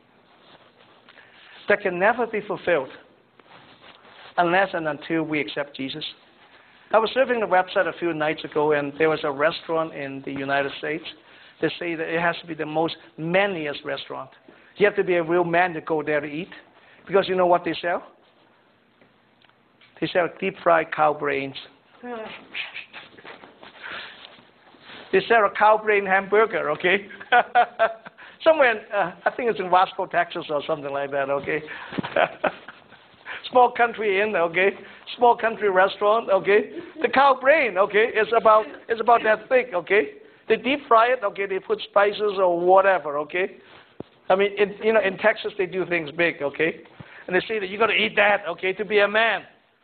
that can never be fulfilled unless and until we accept Jesus. I was surfing the website a few nights ago, and there was a restaurant in the United States. They say that it has to be the most manliest restaurant. You have to be a real man to go there to eat. Because you know what they sell? They sell deep-fried cow brains. They sell a cow brain hamburger, okay? Somewhere, in, uh, I think it's in Wasco, Texas or something like that, okay? Small country inn, okay? Small country restaurant, okay? The cow brain, okay, is about is about that thick, okay? They deep fry it, okay? They put spices or whatever, okay? I mean, in, you know, in Texas they do things big, okay? And they say that you got to eat that, okay, to be a man.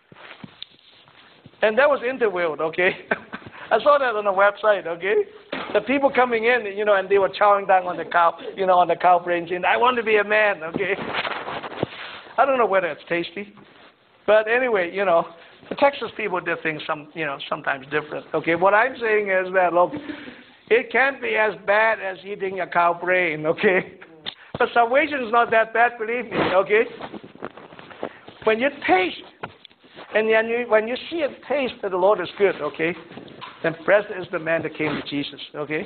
And that was interviewed, okay? I saw that on the website, okay? The people coming in, you know, and they were chowing down on the cow, you know, on the cow brains, and I want to be a man, okay? I don't know whether it's tasty, but anyway, you know, the Texas people did things some, you know, sometimes different. Okay, what I'm saying is that look, it can't be as bad as eating a cow brain. Okay, but salvation is not that bad, believe me. Okay, when you taste, and then you, when you see and taste that the Lord is good, okay, then blessed is the man that came to Jesus. Okay.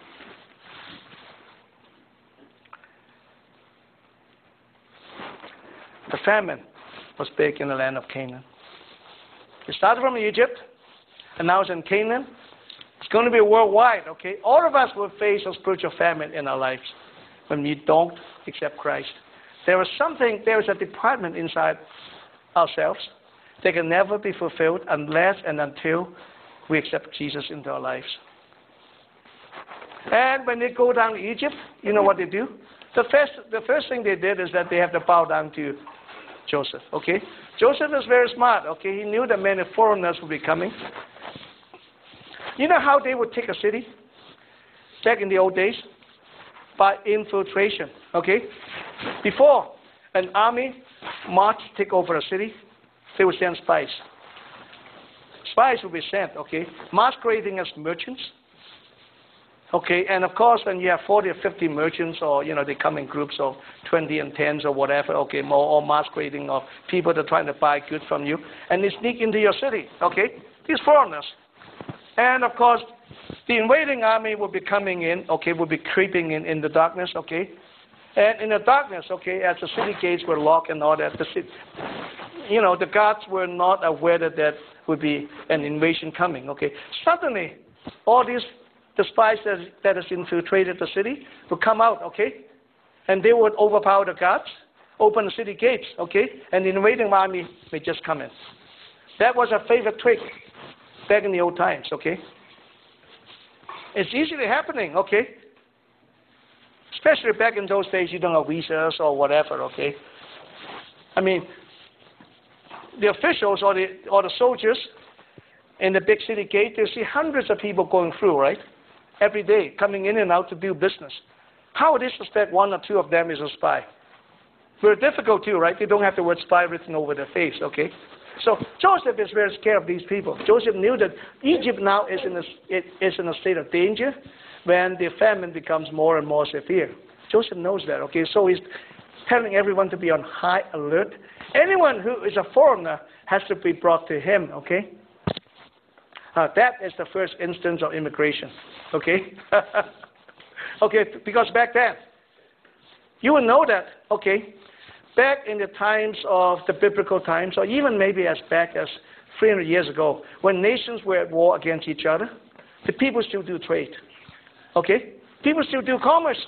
The famine was big in the land of Canaan. It started from Egypt, and now it's in Canaan. It's going to be worldwide, okay? All of us will face a spiritual famine in our lives when we don't accept Christ. There is something, there is a department inside ourselves that can never be fulfilled unless and until we accept Jesus into our lives. And when they go down to Egypt, you know what they do? The first, the first thing they did is that they have to bow down to Joseph, okay? Joseph is very smart, okay? He knew that many foreigners would be coming. You know how they would take a city back in the old days? By infiltration, okay? Before an army marched to take over a city, they would send spies. Spies would be sent, okay, masquerading as merchants. Okay, and of course, when you have forty or fifty merchants, or, you know, they come in groups of twenty and tens or whatever, okay, more or masquerading of people that are trying to buy goods from you, and they sneak into your city, okay, these foreigners. And of course, the invading army will be coming in, okay, will be creeping in in the darkness, okay, and in the darkness, okay, as the city gates were locked and all that, the city, you know, the guards were not aware that there would be an invasion coming, okay. Suddenly, all these the spies that, that has infiltrated the city would come out, okay? And they would overpower the guards, open the city gates, okay? And the invading army may just come in. That was a favorite trick back in the old times, okay? It's easily happening, okay? Especially back in those days, you don't have visas or whatever, okay? I mean, the officials or the, or the soldiers in the big city gate, they see hundreds of people going through, right? Every day, coming in and out to do business. How would they suspect one or two of them is a spy? Very difficult too, right? They don't have the word spy written over their face, okay? So Joseph is very scared of these people. Joseph knew that Egypt now is in a, it is in a state of danger when the famine becomes more and more severe. Joseph knows that, okay? So he's telling everyone to be on high alert. Anyone who is a foreigner has to be brought to him, okay? Uh, that is the first instance of immigration, okay? Okay, because back then, you will know that, okay, back in the times of the biblical times, or even maybe as back as three hundred years ago, when nations were at war against each other, the people still do trade, okay? People still do commerce.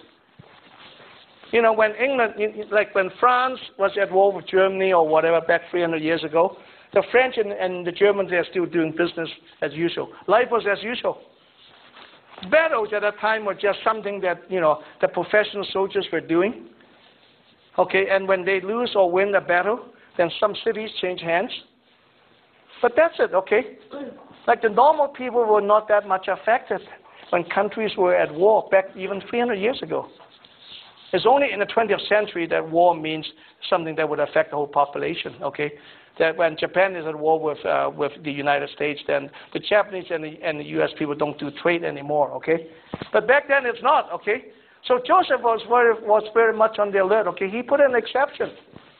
You know, when England, like when France was at war with Germany or whatever back three hundred years ago, the French and, and the Germans, they are still doing business as usual. Life was as usual. Battles at that time were just something that, you know, the professional soldiers were doing. Okay, and when they lose or win a battle, then some cities change hands. But that's it, okay? Like the normal people were not that much affected when countries were at war back even three hundred years ago. It's only in the twentieth century that war means something that would affect the whole population, okay? That when Japan is at war with uh, with the United States, then the Japanese and the, and the U S people don't do trade anymore, okay? But back then it's not, okay? So Joseph was very, was very much on the alert, okay? He put an exception.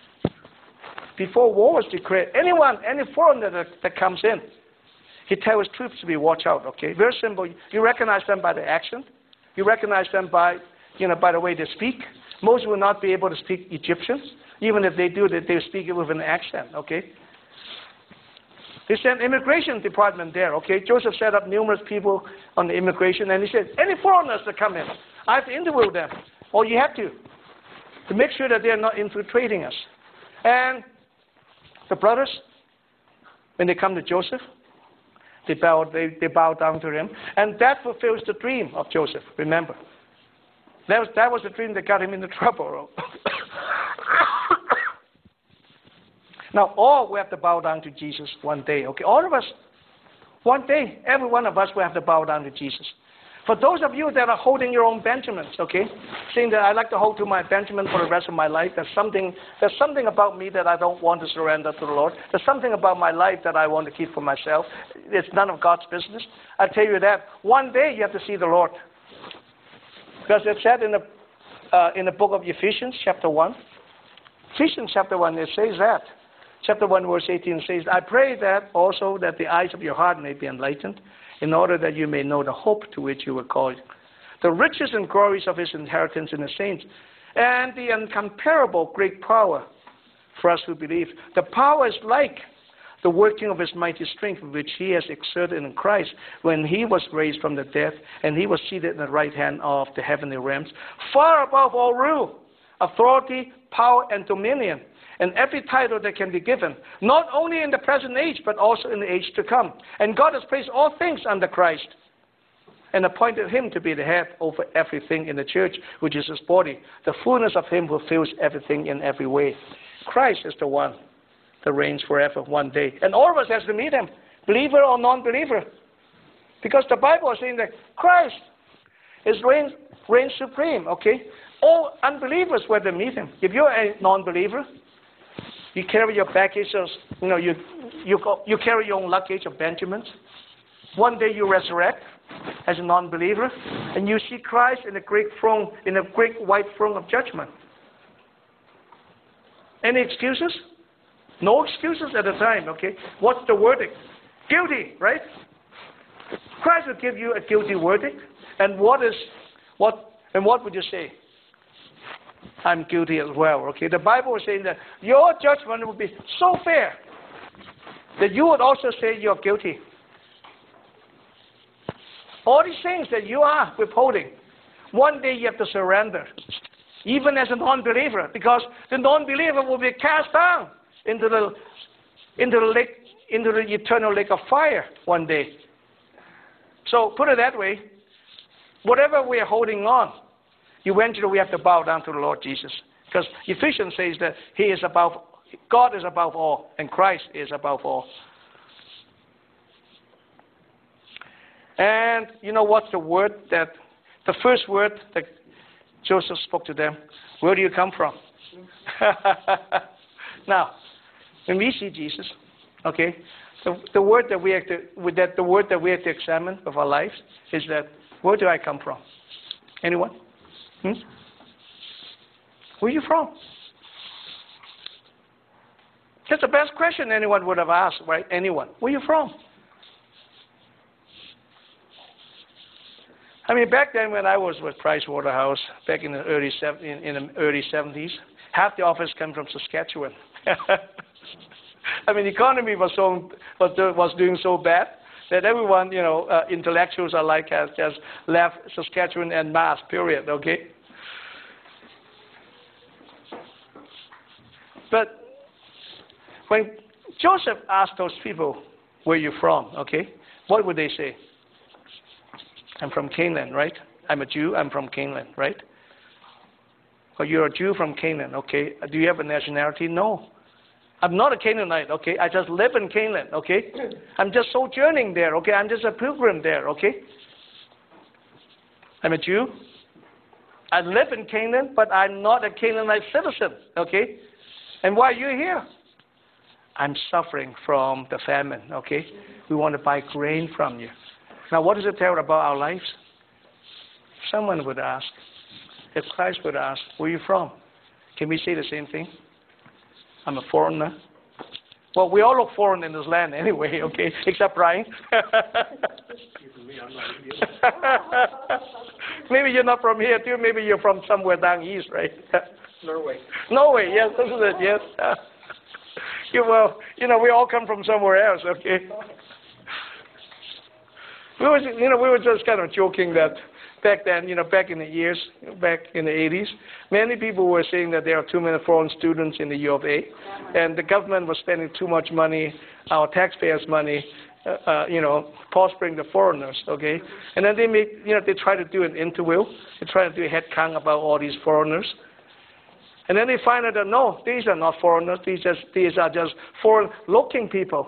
Before war was declared, anyone, any foreigner that, that comes in, he tells his troops to be watch out, okay? Very simple. You recognize them by the accent. You recognize them by, you know, by the way they speak. Most will not be able to speak Egyptian. Even if they do, that they speak it with an accent, okay? They sent immigration department there, okay? Joseph set up numerous people on the immigration, and he said, any foreigners that come in, I have to interview them, or you have to, to make sure that they're not infiltrating us. And the brothers, when they come to Joseph, they bow, they, they bow down to him, and that fulfills the dream of Joseph, remember. That was, that was the dream that got him into trouble. Now, all we have to bow down to Jesus one day, okay? All of us, one day, every one of us will have to bow down to Jesus. For those of you that are holding your own Benjamins, okay, saying that I'd like to hold to my Benjamin for the rest of my life, there's something, there's something about me that I don't want to surrender to the Lord. There's something about my life that I want to keep for myself. It's none of God's business. I tell you that. One day you have to see the Lord. Because it's said in the, uh, in the book of Ephesians, chapter one. Ephesians chapter one, it says that. Chapter one, verse eighteen says, I pray that also that the eyes of your heart may be enlightened, in order that you may know the hope to which you were called, the riches and glories of his inheritance in the saints, and the incomparable great power for us who believe. The power is like the working of his mighty strength, which he has exerted in Christ when he was raised from the dead, and he was seated in the right hand of the heavenly realms, far above all rule, authority, power, and dominion, and every title that can be given, not only in the present age, but also in the age to come. And God has placed all things under Christ and appointed him to be the head over everything in the church, which is his body, the fullness of him who fills everything in every way. Christ is the one that reigns forever one day. And all of us has to meet him, believer or non-believer. Because the Bible is saying that Christ is reigns, reigns supreme, okay? All unbelievers were to meet him. If you're a non-believer, you carry your baggage, of, you know, you, you, go, you carry your own luggage of Benjamins. One day you resurrect as a non-believer, and you see Christ in a great throne, in a great white throne of judgment. Any excuses? No excuses at the time, okay? What's the verdict? Guilty, right? Christ will give you a guilty verdict. And what is, what, and what would you say? I'm guilty as well, okay? The Bible is saying that your judgment will be so fair that you would also say you're guilty. All these things that you are withholding, one day you have to surrender, even as a non-believer, because the non-believer will be cast down into the into the lake, into the eternal lake of fire one day. So put it that way, whatever we are holding on, eventually we have to bow down to the Lord Jesus, because Ephesians says that He is above, God is above all, and Christ is above all. And you know what's the word that, the first word that Joseph spoke to them? Where do you come from? Now, when we see Jesus, okay, the, the word that we have to, that the word that we have to examine of our lives is that, where do I come from? Anyone? Hmm? Where are you from? That's the best question anyone would have asked, right? Anyone. Where are you from? I mean, back then when I was with Price Waterhouse, back in the early in, in the early seventies, half the office came from Saskatchewan. I mean, the economy was so was was doing so bad that everyone, you know, uh, intellectuals are like has just left Saskatchewan en masse. Period. Okay. But when Joseph asked those people, "Where are you from?" Okay, what would they say? I'm from Canaan, right? I'm a Jew, I'm from Canaan, right? Well, you're a Jew from Canaan, okay. Do you have a nationality? No. I'm not a Canaanite, okay. I just live in Canaan, okay. I'm just sojourning there, okay. I'm just a pilgrim there, okay. I'm a Jew. I live in Canaan, but I'm not a Canaanite citizen, okay. And why are you here? I'm suffering from the famine, okay. We want to buy grain from you. Now, what does it tell about our lives? Someone would ask, if Christ would ask, where are you from? Can we say the same thing? I'm a foreigner. Well, we all look foreign in this land anyway, okay, except Brian. Maybe you're not from here too. Maybe you're from somewhere down east, right? Norway. Norway, yes, this is it, yes. you, well, you know, we all come from somewhere else, okay? We were, you know, we were just kind of joking that back then, you know, back in the years, back in the eighties, many people were saying that there are too many foreign students in the U of A, and the government was spending too much money, our taxpayers' money, uh, uh, you know, prospering the foreigners, okay? And then they make, you know, they try to do an interview, they try to do a head count about all these foreigners. And then they find out that, no, these are not foreigners, these, just, these are just foreign-looking people.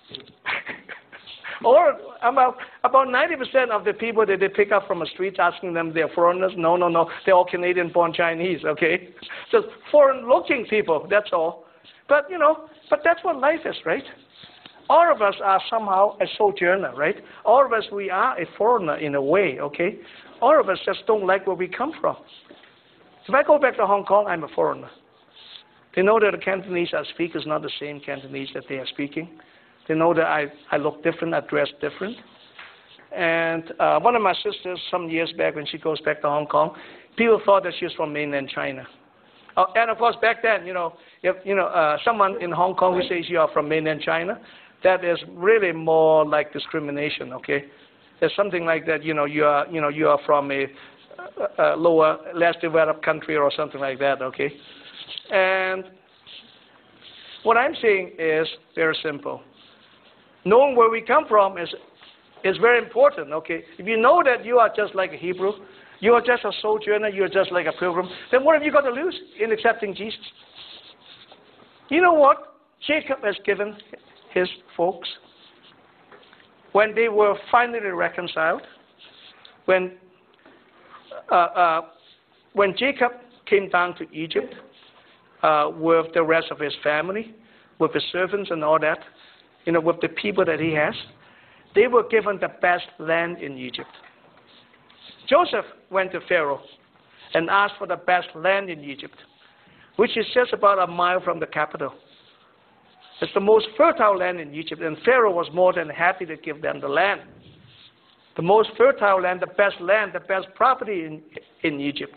Or about about ninety percent of the people that they pick up from the streets asking them they're foreigners, no, no, no, they're all Canadian-born Chinese, okay? Just foreign-looking people, that's all. But, you know, but that's what life is, right? All of us are somehow a sojourner, right? All of us, we are a foreigner in a way, okay? All of us just don't like where we come from. If I go back to Hong Kong, I'm a foreigner. They know that the Cantonese I speak is not the same Cantonese that they are speaking. They know that I, I look different, I dress different. And uh, one of my sisters, some years back when she goes back to Hong Kong, people thought that she was from mainland China. Uh, and of course, back then, you know, if you know uh, someone in Hong Kong who says you are from mainland China, that is really more like discrimination. Okay, there's something like that. You know, you are, you know, you are from a uh, lower, less developed country or something like that, okay? And what I'm saying is very simple. Knowing where we come from is, is very important, okay? If you know that you are just like a Hebrew, you are just a sojourner, you are just like a pilgrim, then what have you got to lose in accepting Jesus? You know what Jacob has given his folks when they were finally reconciled? When, uh, uh, when Jacob came down to Egypt uh, with the rest of his family, with his servants and all that, you know, with the people that he has, they were given the best land in Egypt. Joseph went to Pharaoh and asked for the best land in Egypt, which is just about a mile from the capital. It's the most fertile land in Egypt, and Pharaoh was more than happy to give them the land. The most fertile land, the best land, the best property in, in Egypt.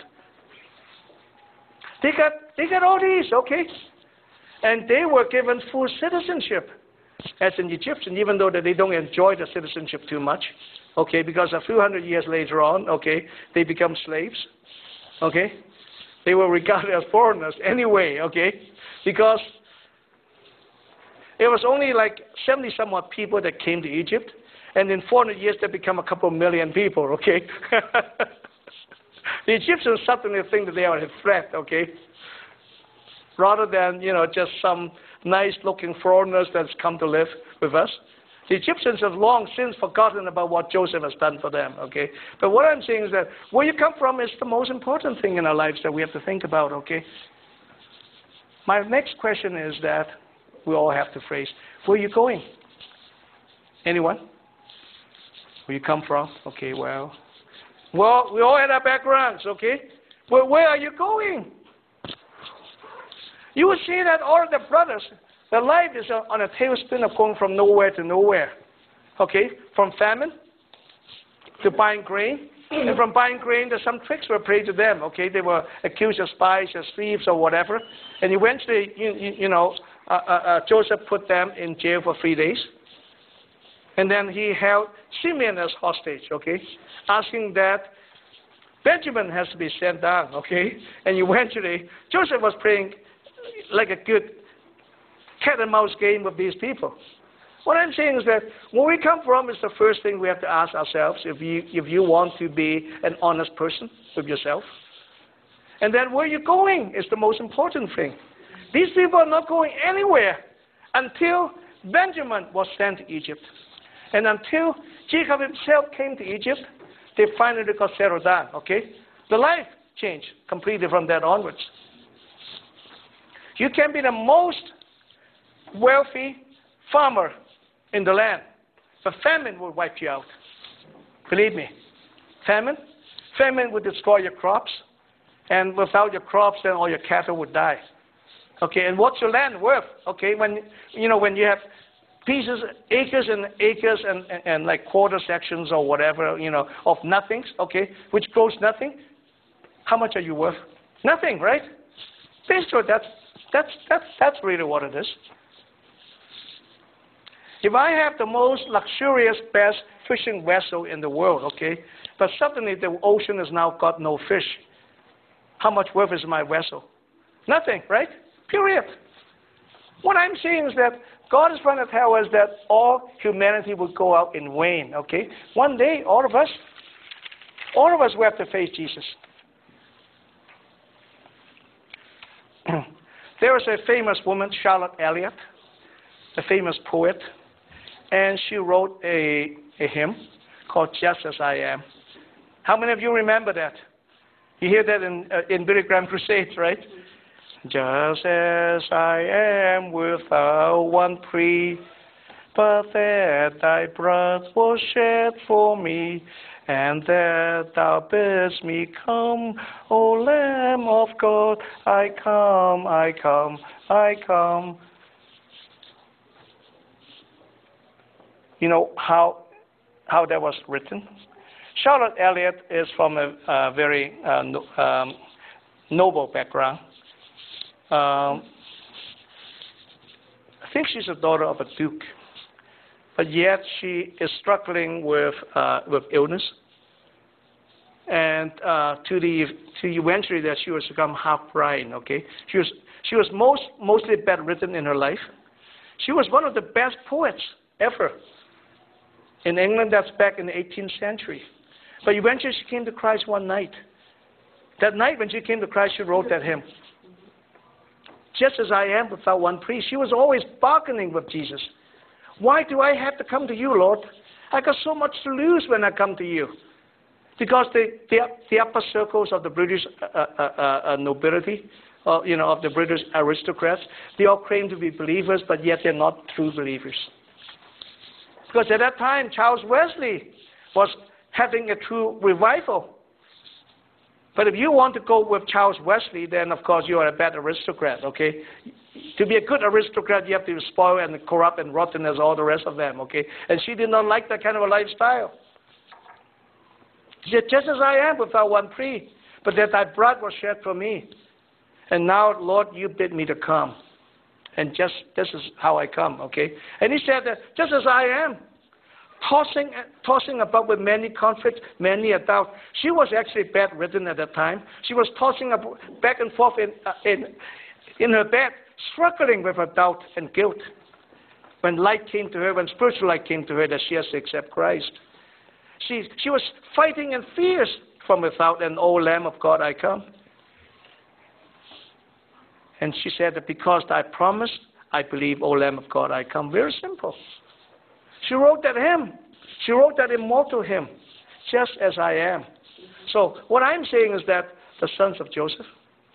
They got, they got all these, okay? And they were given full citizenship as an Egyptian, even though that they don't enjoy the citizenship too much, okay? Because a few hundred years later on, okay, they become slaves, okay? They were regarded as foreigners anyway, okay? Because it was only like seventy some odd people that came to Egypt, and in four hundred years they become a couple million people, okay? The Egyptians suddenly think that they are a threat, okay? Rather than, you know, just some nice-looking foreigners that's come to live with us. The Egyptians have long since forgotten about what Joseph has done for them, okay? But what I'm saying is that where you come from is the most important thing in our lives that we have to think about, okay? My next question is that we all have to phrase, where are you going? Anyone? Where you come from? Okay, well, well, we all had our backgrounds, okay? Well, where are you going? You will see that all of the brothers, their life is on a tailspin of going from nowhere to nowhere. Okay? From famine to buying grain. And from buying grain, there's some tricks were played to them. Okay? They were accused of spies, as thieves, or whatever. And eventually, you, you, you know, uh, uh, uh, Joseph put them in jail for three days. And then he held Simeon as hostage, okay? Asking that Benjamin has to be sent down, okay? And eventually, Joseph was playing like a good cat and mouse game with these people. What I'm saying is that where we come from is the first thing we have to ask ourselves if you, if you want to be an honest person with yourself. And then where you're going is the most important thing. These people are not going anywhere until Benjamin was sent to Egypt. And until Jacob himself came to Egypt, they finally got settled down, okay? The life changed completely from that onwards. You can be the most wealthy farmer in the land, but famine will wipe you out. Believe me. Famine? Famine will destroy your crops, and without your crops, then all your cattle would die. Okay, and what's your land worth? Okay, when you know when you have pieces, acres and acres and, and, and like quarter sections or whatever, you know, of nothings, okay, which grows nothing, how much are you worth? Nothing, right? Basically, that's That's, that's, that's really what it is. If I have the most luxurious, best fishing vessel in the world, okay, but suddenly the ocean has now got no fish, how much worth is my vessel? Nothing, right? Period. What I'm saying is that God is trying to tell us that all humanity will go out in vain, okay? One day, all of us, all of us will have to face Jesus. There was a famous woman, Charlotte Elliott, a famous poet, and she wrote a, a hymn called Just As I Am. How many of you remember that? You hear that in, uh, in Billy Graham Crusades, right? Just as I am without one plea, but that thy blood was shed for me, and that thou bidst me come, O Lamb of God, I come, I come, I come. You know how how that was written? Charlotte Elliott is from a, a very uh, no, um, noble background. Um, I think she's a daughter of a duke, but yet she is struggling with uh, with illness. and uh, to the to eventually that she was become half blind. Okay, she was she was most mostly bedridden in her life. She was one of the best poets ever in England. That's back in the eighteenth century. But eventually she came to Christ one night. That night when she came to Christ, she wrote that hymn. Just as I am without one plea. She was always bargaining with Jesus. Why do I have to come to you, Lord? I got so much to lose when I come to you. Because the, the, the upper circles of the British uh, uh, uh, nobility, uh, you know, of the British aristocrats, they all claim to be believers, but yet they're not true believers. Because at that time, Charles Wesley was having a true revival. But if you want to go with Charles Wesley, then of course you are a bad aristocrat, okay? To be a good aristocrat, you have to be spoiled and corrupt and rotten as all the rest of them, okay? And she did not like that kind of a lifestyle. She said, just as I am without one plea, but that thy blood was shed for me. And now, Lord, you bid me to come. And just this is how I come, okay? And he said that just as I am, tossing tossing about with many conflicts, many a doubt. She was actually bedridden at that time. She was tossing up back and forth in, uh, in, in her bed, struggling with her doubt and guilt. When light came to her, when spiritual light came to her, that she has to accept Christ. She, she was fighting in fears from without, and O Lamb of God, I come. And she said that because I promised, I believe, O Lamb of God, I come. Very simple. She wrote that hymn. She wrote that immortal hymn, just as I am. So what I'm saying is that the sons of Joseph,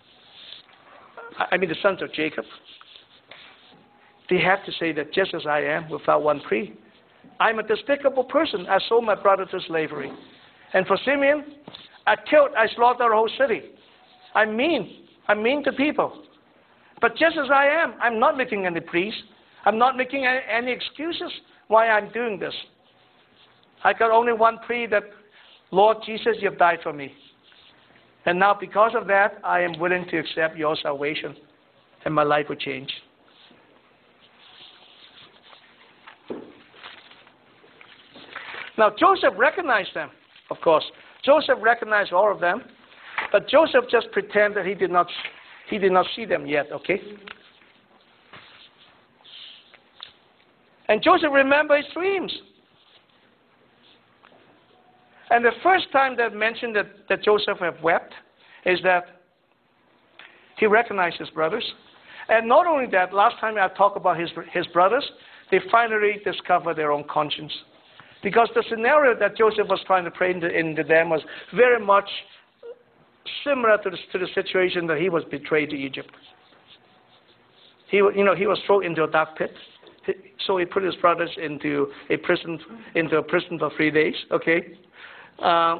I mean the sons of Jacob, they had to say that just as I am, without one plea. I'm a despicable person. I sold my brother to slavery. And for Simeon, I killed, I slaughtered a whole city. I'm mean. I'm mean to people. But just as I am, I'm not making any pleas. I'm not making any, any excuses why I'm doing this. I got only one plea, that, Lord Jesus, you've died for me. And now because of that, I am willing to accept your salvation, and my life will change. Now, Joseph recognized them, of course. Joseph recognized all of them, but Joseph just pretended that he did not, he did not see them yet, okay? And Joseph remembered his dreams. And the first time that mentioned that, that Joseph had wept is that he recognized his brothers. And not only that, last time I talked about his, his brothers, they finally discovered their own conscience. Because the scenario that Joseph was trying to pray into, into them was very much similar to the, to the situation that he was betrayed to Egypt. He, you know, he was thrown into a dark pit. So he put his brothers into a prison, into a prison for three days. Okay, uh,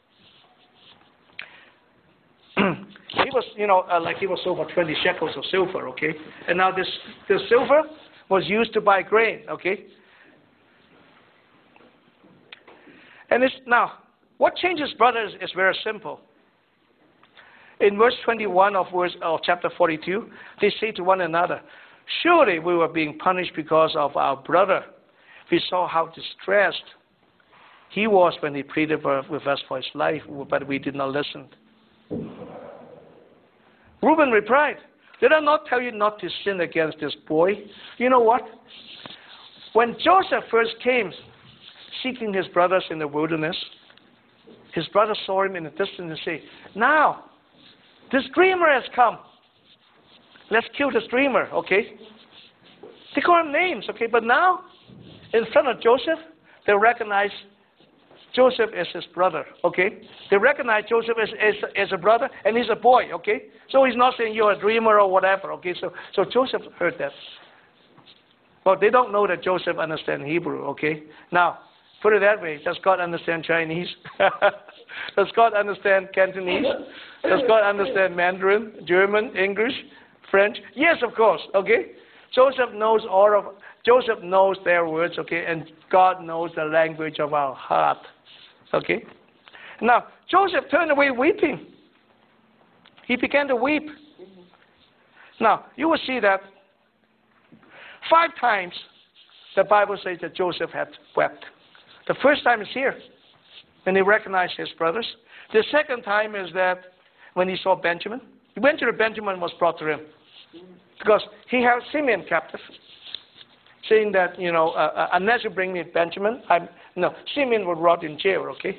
he was, you know, uh, like he was sold for twenty shekels of silver. Okay, and now this this silver was used to buy grain. Okay, and it's now what changes brothers is very simple. In verse twenty-one of verse of chapter forty-two, they say to one another, surely we were being punished because of our brother. We saw how distressed he was when he pleaded with us for his life, but we did not listen. Reuben replied, did I not tell you not to sin against this boy? You know what? When Joseph first came seeking his brothers in the wilderness, his brothers saw him in the distance and said, now, this dreamer has come. Let's kill this dreamer, okay? They call him names, okay? But now, in front of Joseph, they recognize Joseph as his brother, okay? They recognize Joseph as, as, as a brother, and he's a boy, okay? So he's not saying you're a dreamer or whatever, okay? So, so Joseph heard that. Well, they don't know that Joseph understands Hebrew, okay? Now, put it that way, does God understand Chinese? Does God understand Cantonese? Does God understand Mandarin, German, English, French? Yes, of course, okay? Joseph knows all of, Joseph knows their words, okay? And God knows the language of our heart, okay? Now, Joseph turned away weeping. He began to weep. Now, you will see that five times the Bible says that Joseph had wept. The first time is here, when he recognized his brothers. The second time is that when he saw Benjamin, eventually Benjamin was brought to him because he held Simeon captive, saying that, you know, uh, uh, unless you bring me Benjamin, I'm, no, Simeon would rot in jail, okay?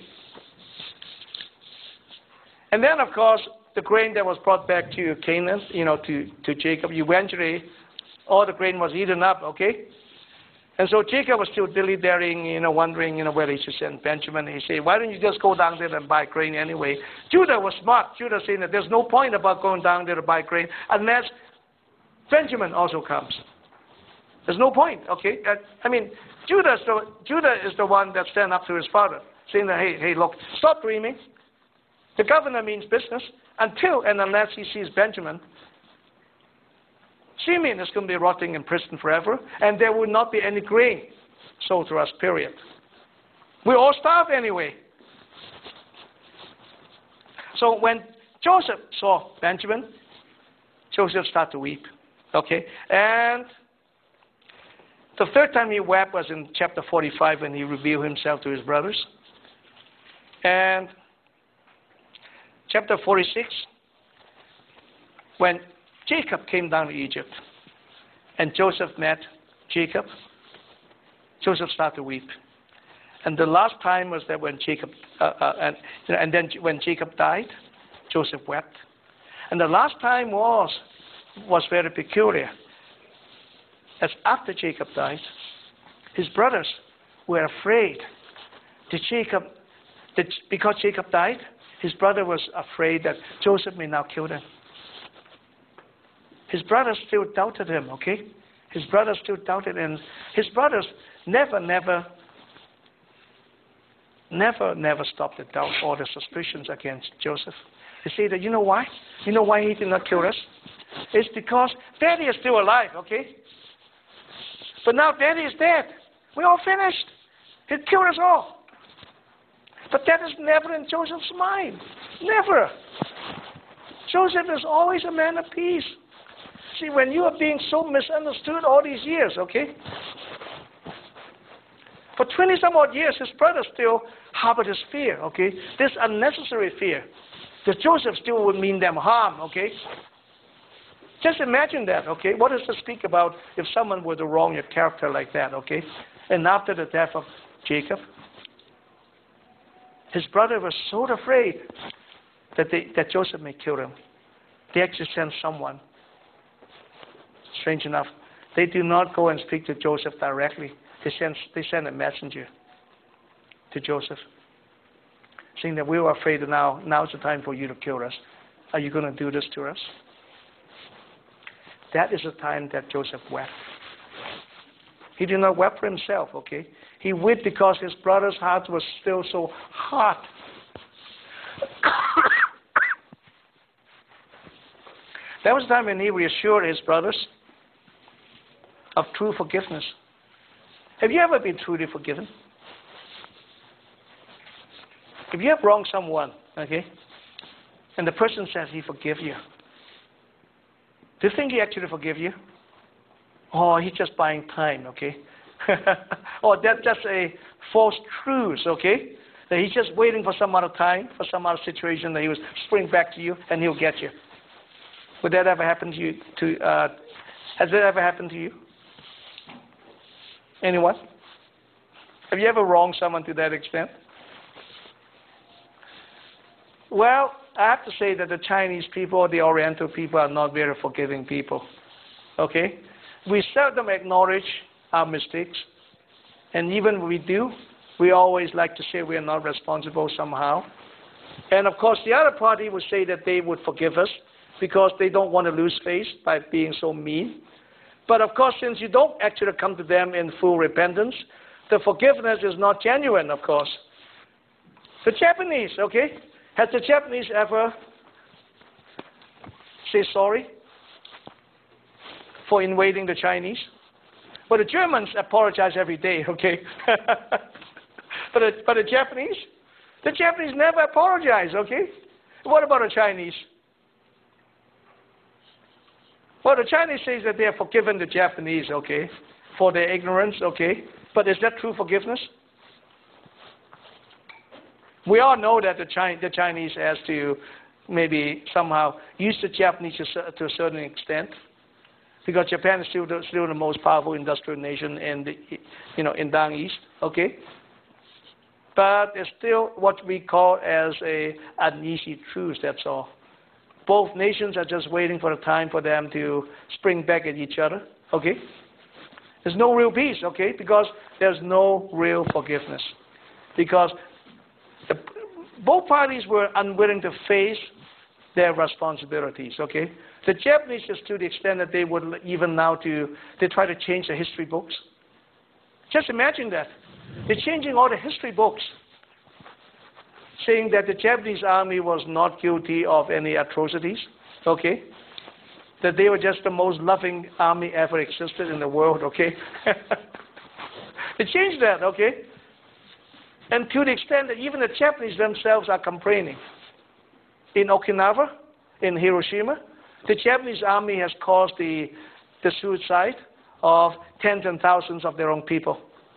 And then, of course, the grain that was brought back to Canaan, you know, to, to Jacob, eventually all the grain was eaten up, okay? And so Jacob was still dilly-dallying, you know, wondering, you know, whether he should send Benjamin. He said, why don't you just go down there and buy grain anyway? Judah was smart. Judah saying that there's no point about going down there to buy grain unless Benjamin also comes. There's no point, okay? I mean, Judah is the, Judah is the one that stand up to his father, saying that, hey, hey, look, stop dreaming. The governor means business until and unless he sees Benjamin. Simeon is going to be rotting in prison forever, and there will not be any grain sold to us, period. We all starve anyway. So when Joseph saw Benjamin, Joseph started to weep. Okay? And the third time he wept was in chapter forty-five when he revealed himself to his brothers. And chapter forty-six, when Jacob came down to Egypt, and Joseph met Jacob. Joseph started to weep. And the last time was that when Jacob, uh, uh, and, and then when Jacob died, Joseph wept. And the last time was, was very peculiar. As after Jacob died, his brothers were afraid that Jacob, that because Jacob died, his brother was afraid that Joseph may now kill them. His brothers still doubted him, okay? His brothers still doubted him. His brothers never, never, never, never stopped the doubt or the suspicions against Joseph. They say that, you know why? You know why he did not kill us? It's because Daddy is still alive, okay? But now Daddy is dead. We're all finished. He'd kill us all. But that is never in Joseph's mind. Never. Joseph is always a man of peace. See, when you are being so misunderstood all these years, okay? For twenty some odd years, his brothers still harbored this fear, okay? This unnecessary fear. That Joseph still would mean them harm, okay? Just imagine that, okay? What does it speak about if someone were to wrong your character like that, okay? And after the death of Jacob, his brother was so afraid that, they, that Joseph may kill him. They actually sent someone. Strange enough, they do not go and speak to Joseph directly. They send, they send a messenger to Joseph, saying that we were afraid that now, now's the time for you to kill us. Are you going to do this to us? That is the time that Joseph wept. He did not weep for himself, okay? He wept because his brother's heart was still so hot. That was the time when he reassured his brothers of true forgiveness. Have you ever been truly forgiven? If you have wronged someone, okay, and the person says he forgive you, do you think he actually forgive you? Or he's just buying time, okay? Or that's just a false truce, okay? That he's just waiting for some other time, for some other situation that he will spring back to you and he'll get you. Would that ever happen to you? To uh, has that ever happened to you? Anyone? Have you ever wronged someone to that extent? Well, I have to say that the Chinese people or the Oriental people are not very forgiving people. Okay? We seldom acknowledge our mistakes. And even when we do, we always like to say we are not responsible somehow. And of course, the other party would say that they would forgive us because they don't want to lose face by being so mean. But of course, since you don't actually come to them in full repentance, the forgiveness is not genuine, of course. The Japanese, okay? Has the Japanese ever say sorry for invading the Chinese? Well, the Germans apologize every day, okay? but, the, but the Japanese? The Japanese never apologize, okay? What about the Chinese? Well, the Chinese say that they have forgiven the Japanese, okay, for their ignorance, okay? But is that true forgiveness? We all know that the, Chi- the Chinese has to maybe somehow use the Japanese to, to a certain extent, because Japan is still the, still the most powerful industrial nation in the, you know, in down east. Okay. But it's still what we call as a uneasy truce. That's all. Both nations are just waiting for the time for them to spring back at each other. Okay. There's no real peace. Okay, because there's no real forgiveness, because the, both parties were unwilling to face their responsibilities. Okay. The Japanese, just to the extent that they would even now to they try to change the history books. Just imagine that. They're changing all the history books, saying that the Japanese army was not guilty of any atrocities, okay? That they were just the most loving army ever existed in the world, okay? They changed that, okay? And to the extent that even the Japanese themselves are complaining. In Okinawa, in Hiroshima, the Japanese army has caused the, the suicide of tens and thousands of their own people.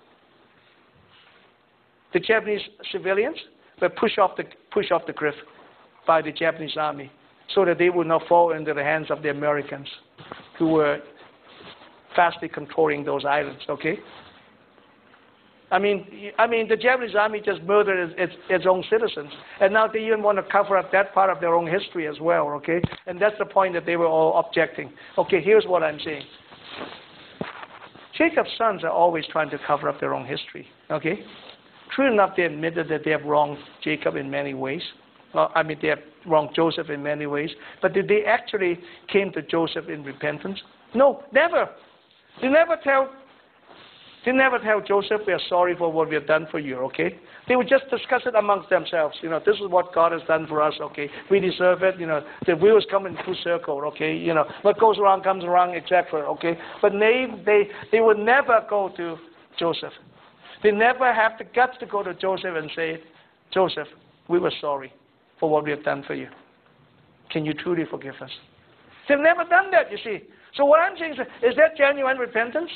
The Japanese civilians were pushed off the pushed off the cliff by the Japanese army, so that they would not fall into the hands of the Americans, who were fastly controlling those islands. Okay. I mean, I mean, the Japanese army just murdered its, its, its own citizens, and now they even want to cover up that part of their own history as well. Okay, and that's the point that they were all objecting. Okay, here's what I'm saying. Jacob's sons are always trying to cover up their own history. Okay. True enough, they admitted that they have wronged Jacob in many ways. Well, I mean, they have wronged Joseph in many ways. But did they actually came to Joseph in repentance? No, never. They never tell. They never tell Joseph, we are sorry for what we have done for you. Okay? They would just discuss it amongst themselves. You know, this is what God has done for us. Okay, we deserve it. You know, the wheels come in full circle. Okay, you know, what goes around comes around, et cetera. Okay, but they they they would never go to Joseph. They never have the guts to go to Joseph and say, Joseph, we were sorry for what we have done for you. Can you truly forgive us? They've never done that, you see. So what I'm saying is, is that genuine repentance?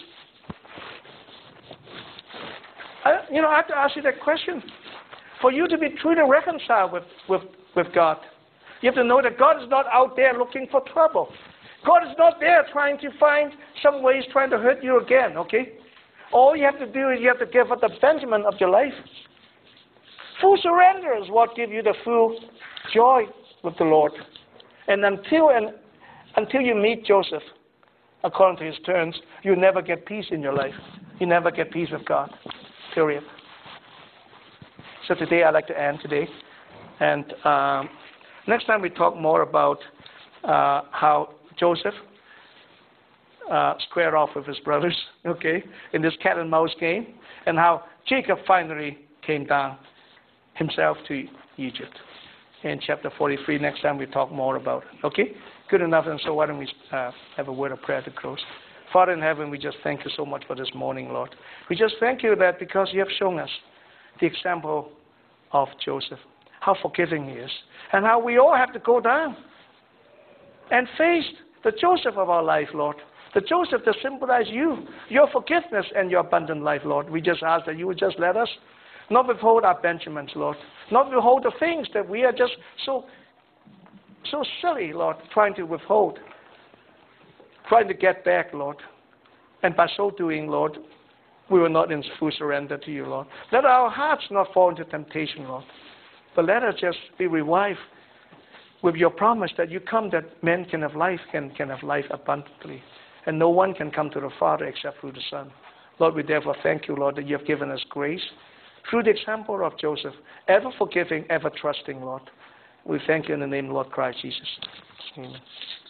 I, you know, I have to ask you that question. For you to be truly reconciled with, with, with God, you have to know that God is not out there looking for trouble. God is not there trying to find some ways trying to hurt you again, okay? All you have to do is you have to give up the Benjamin of your life. Full surrender is what gives you the full joy with the Lord. And until and until you meet Joseph, according to his terms, you never get peace in your life. You never get peace with God. Period. So today I'd like to end today. And um, next time we talk more about uh, how Joseph Uh, square off with his brothers, okay, in this cat and mouse game, and how Jacob finally came down himself to Egypt. In chapter forty-three, next time we talk more about it, okay? Good enough, and so why don't we uh, have a word of prayer to close. Father in heaven, we just thank you so much for this morning, Lord. We just thank you that because you have shown us the example of Joseph, how forgiving he is, and how we all have to go down and face the Joseph of our life, Lord. The Joseph that symbolize you, your forgiveness and your abundant life, Lord. We just ask that you would just let us not withhold our Benjamins, Lord. Not withhold the things that we are just so, so silly, Lord, trying to withhold. Trying to get back, Lord. And by so doing, Lord, we will not in full surrender to you, Lord. Let our hearts not fall into temptation, Lord. But let us just be revived with your promise that you come that men can have life and can have life abundantly. And no one can come to the Father except through the Son. Lord, we therefore thank you, Lord, that you have given us grace through the example of Joseph, ever forgiving, ever trusting, Lord. We thank you in the name of Lord Christ Jesus. Amen.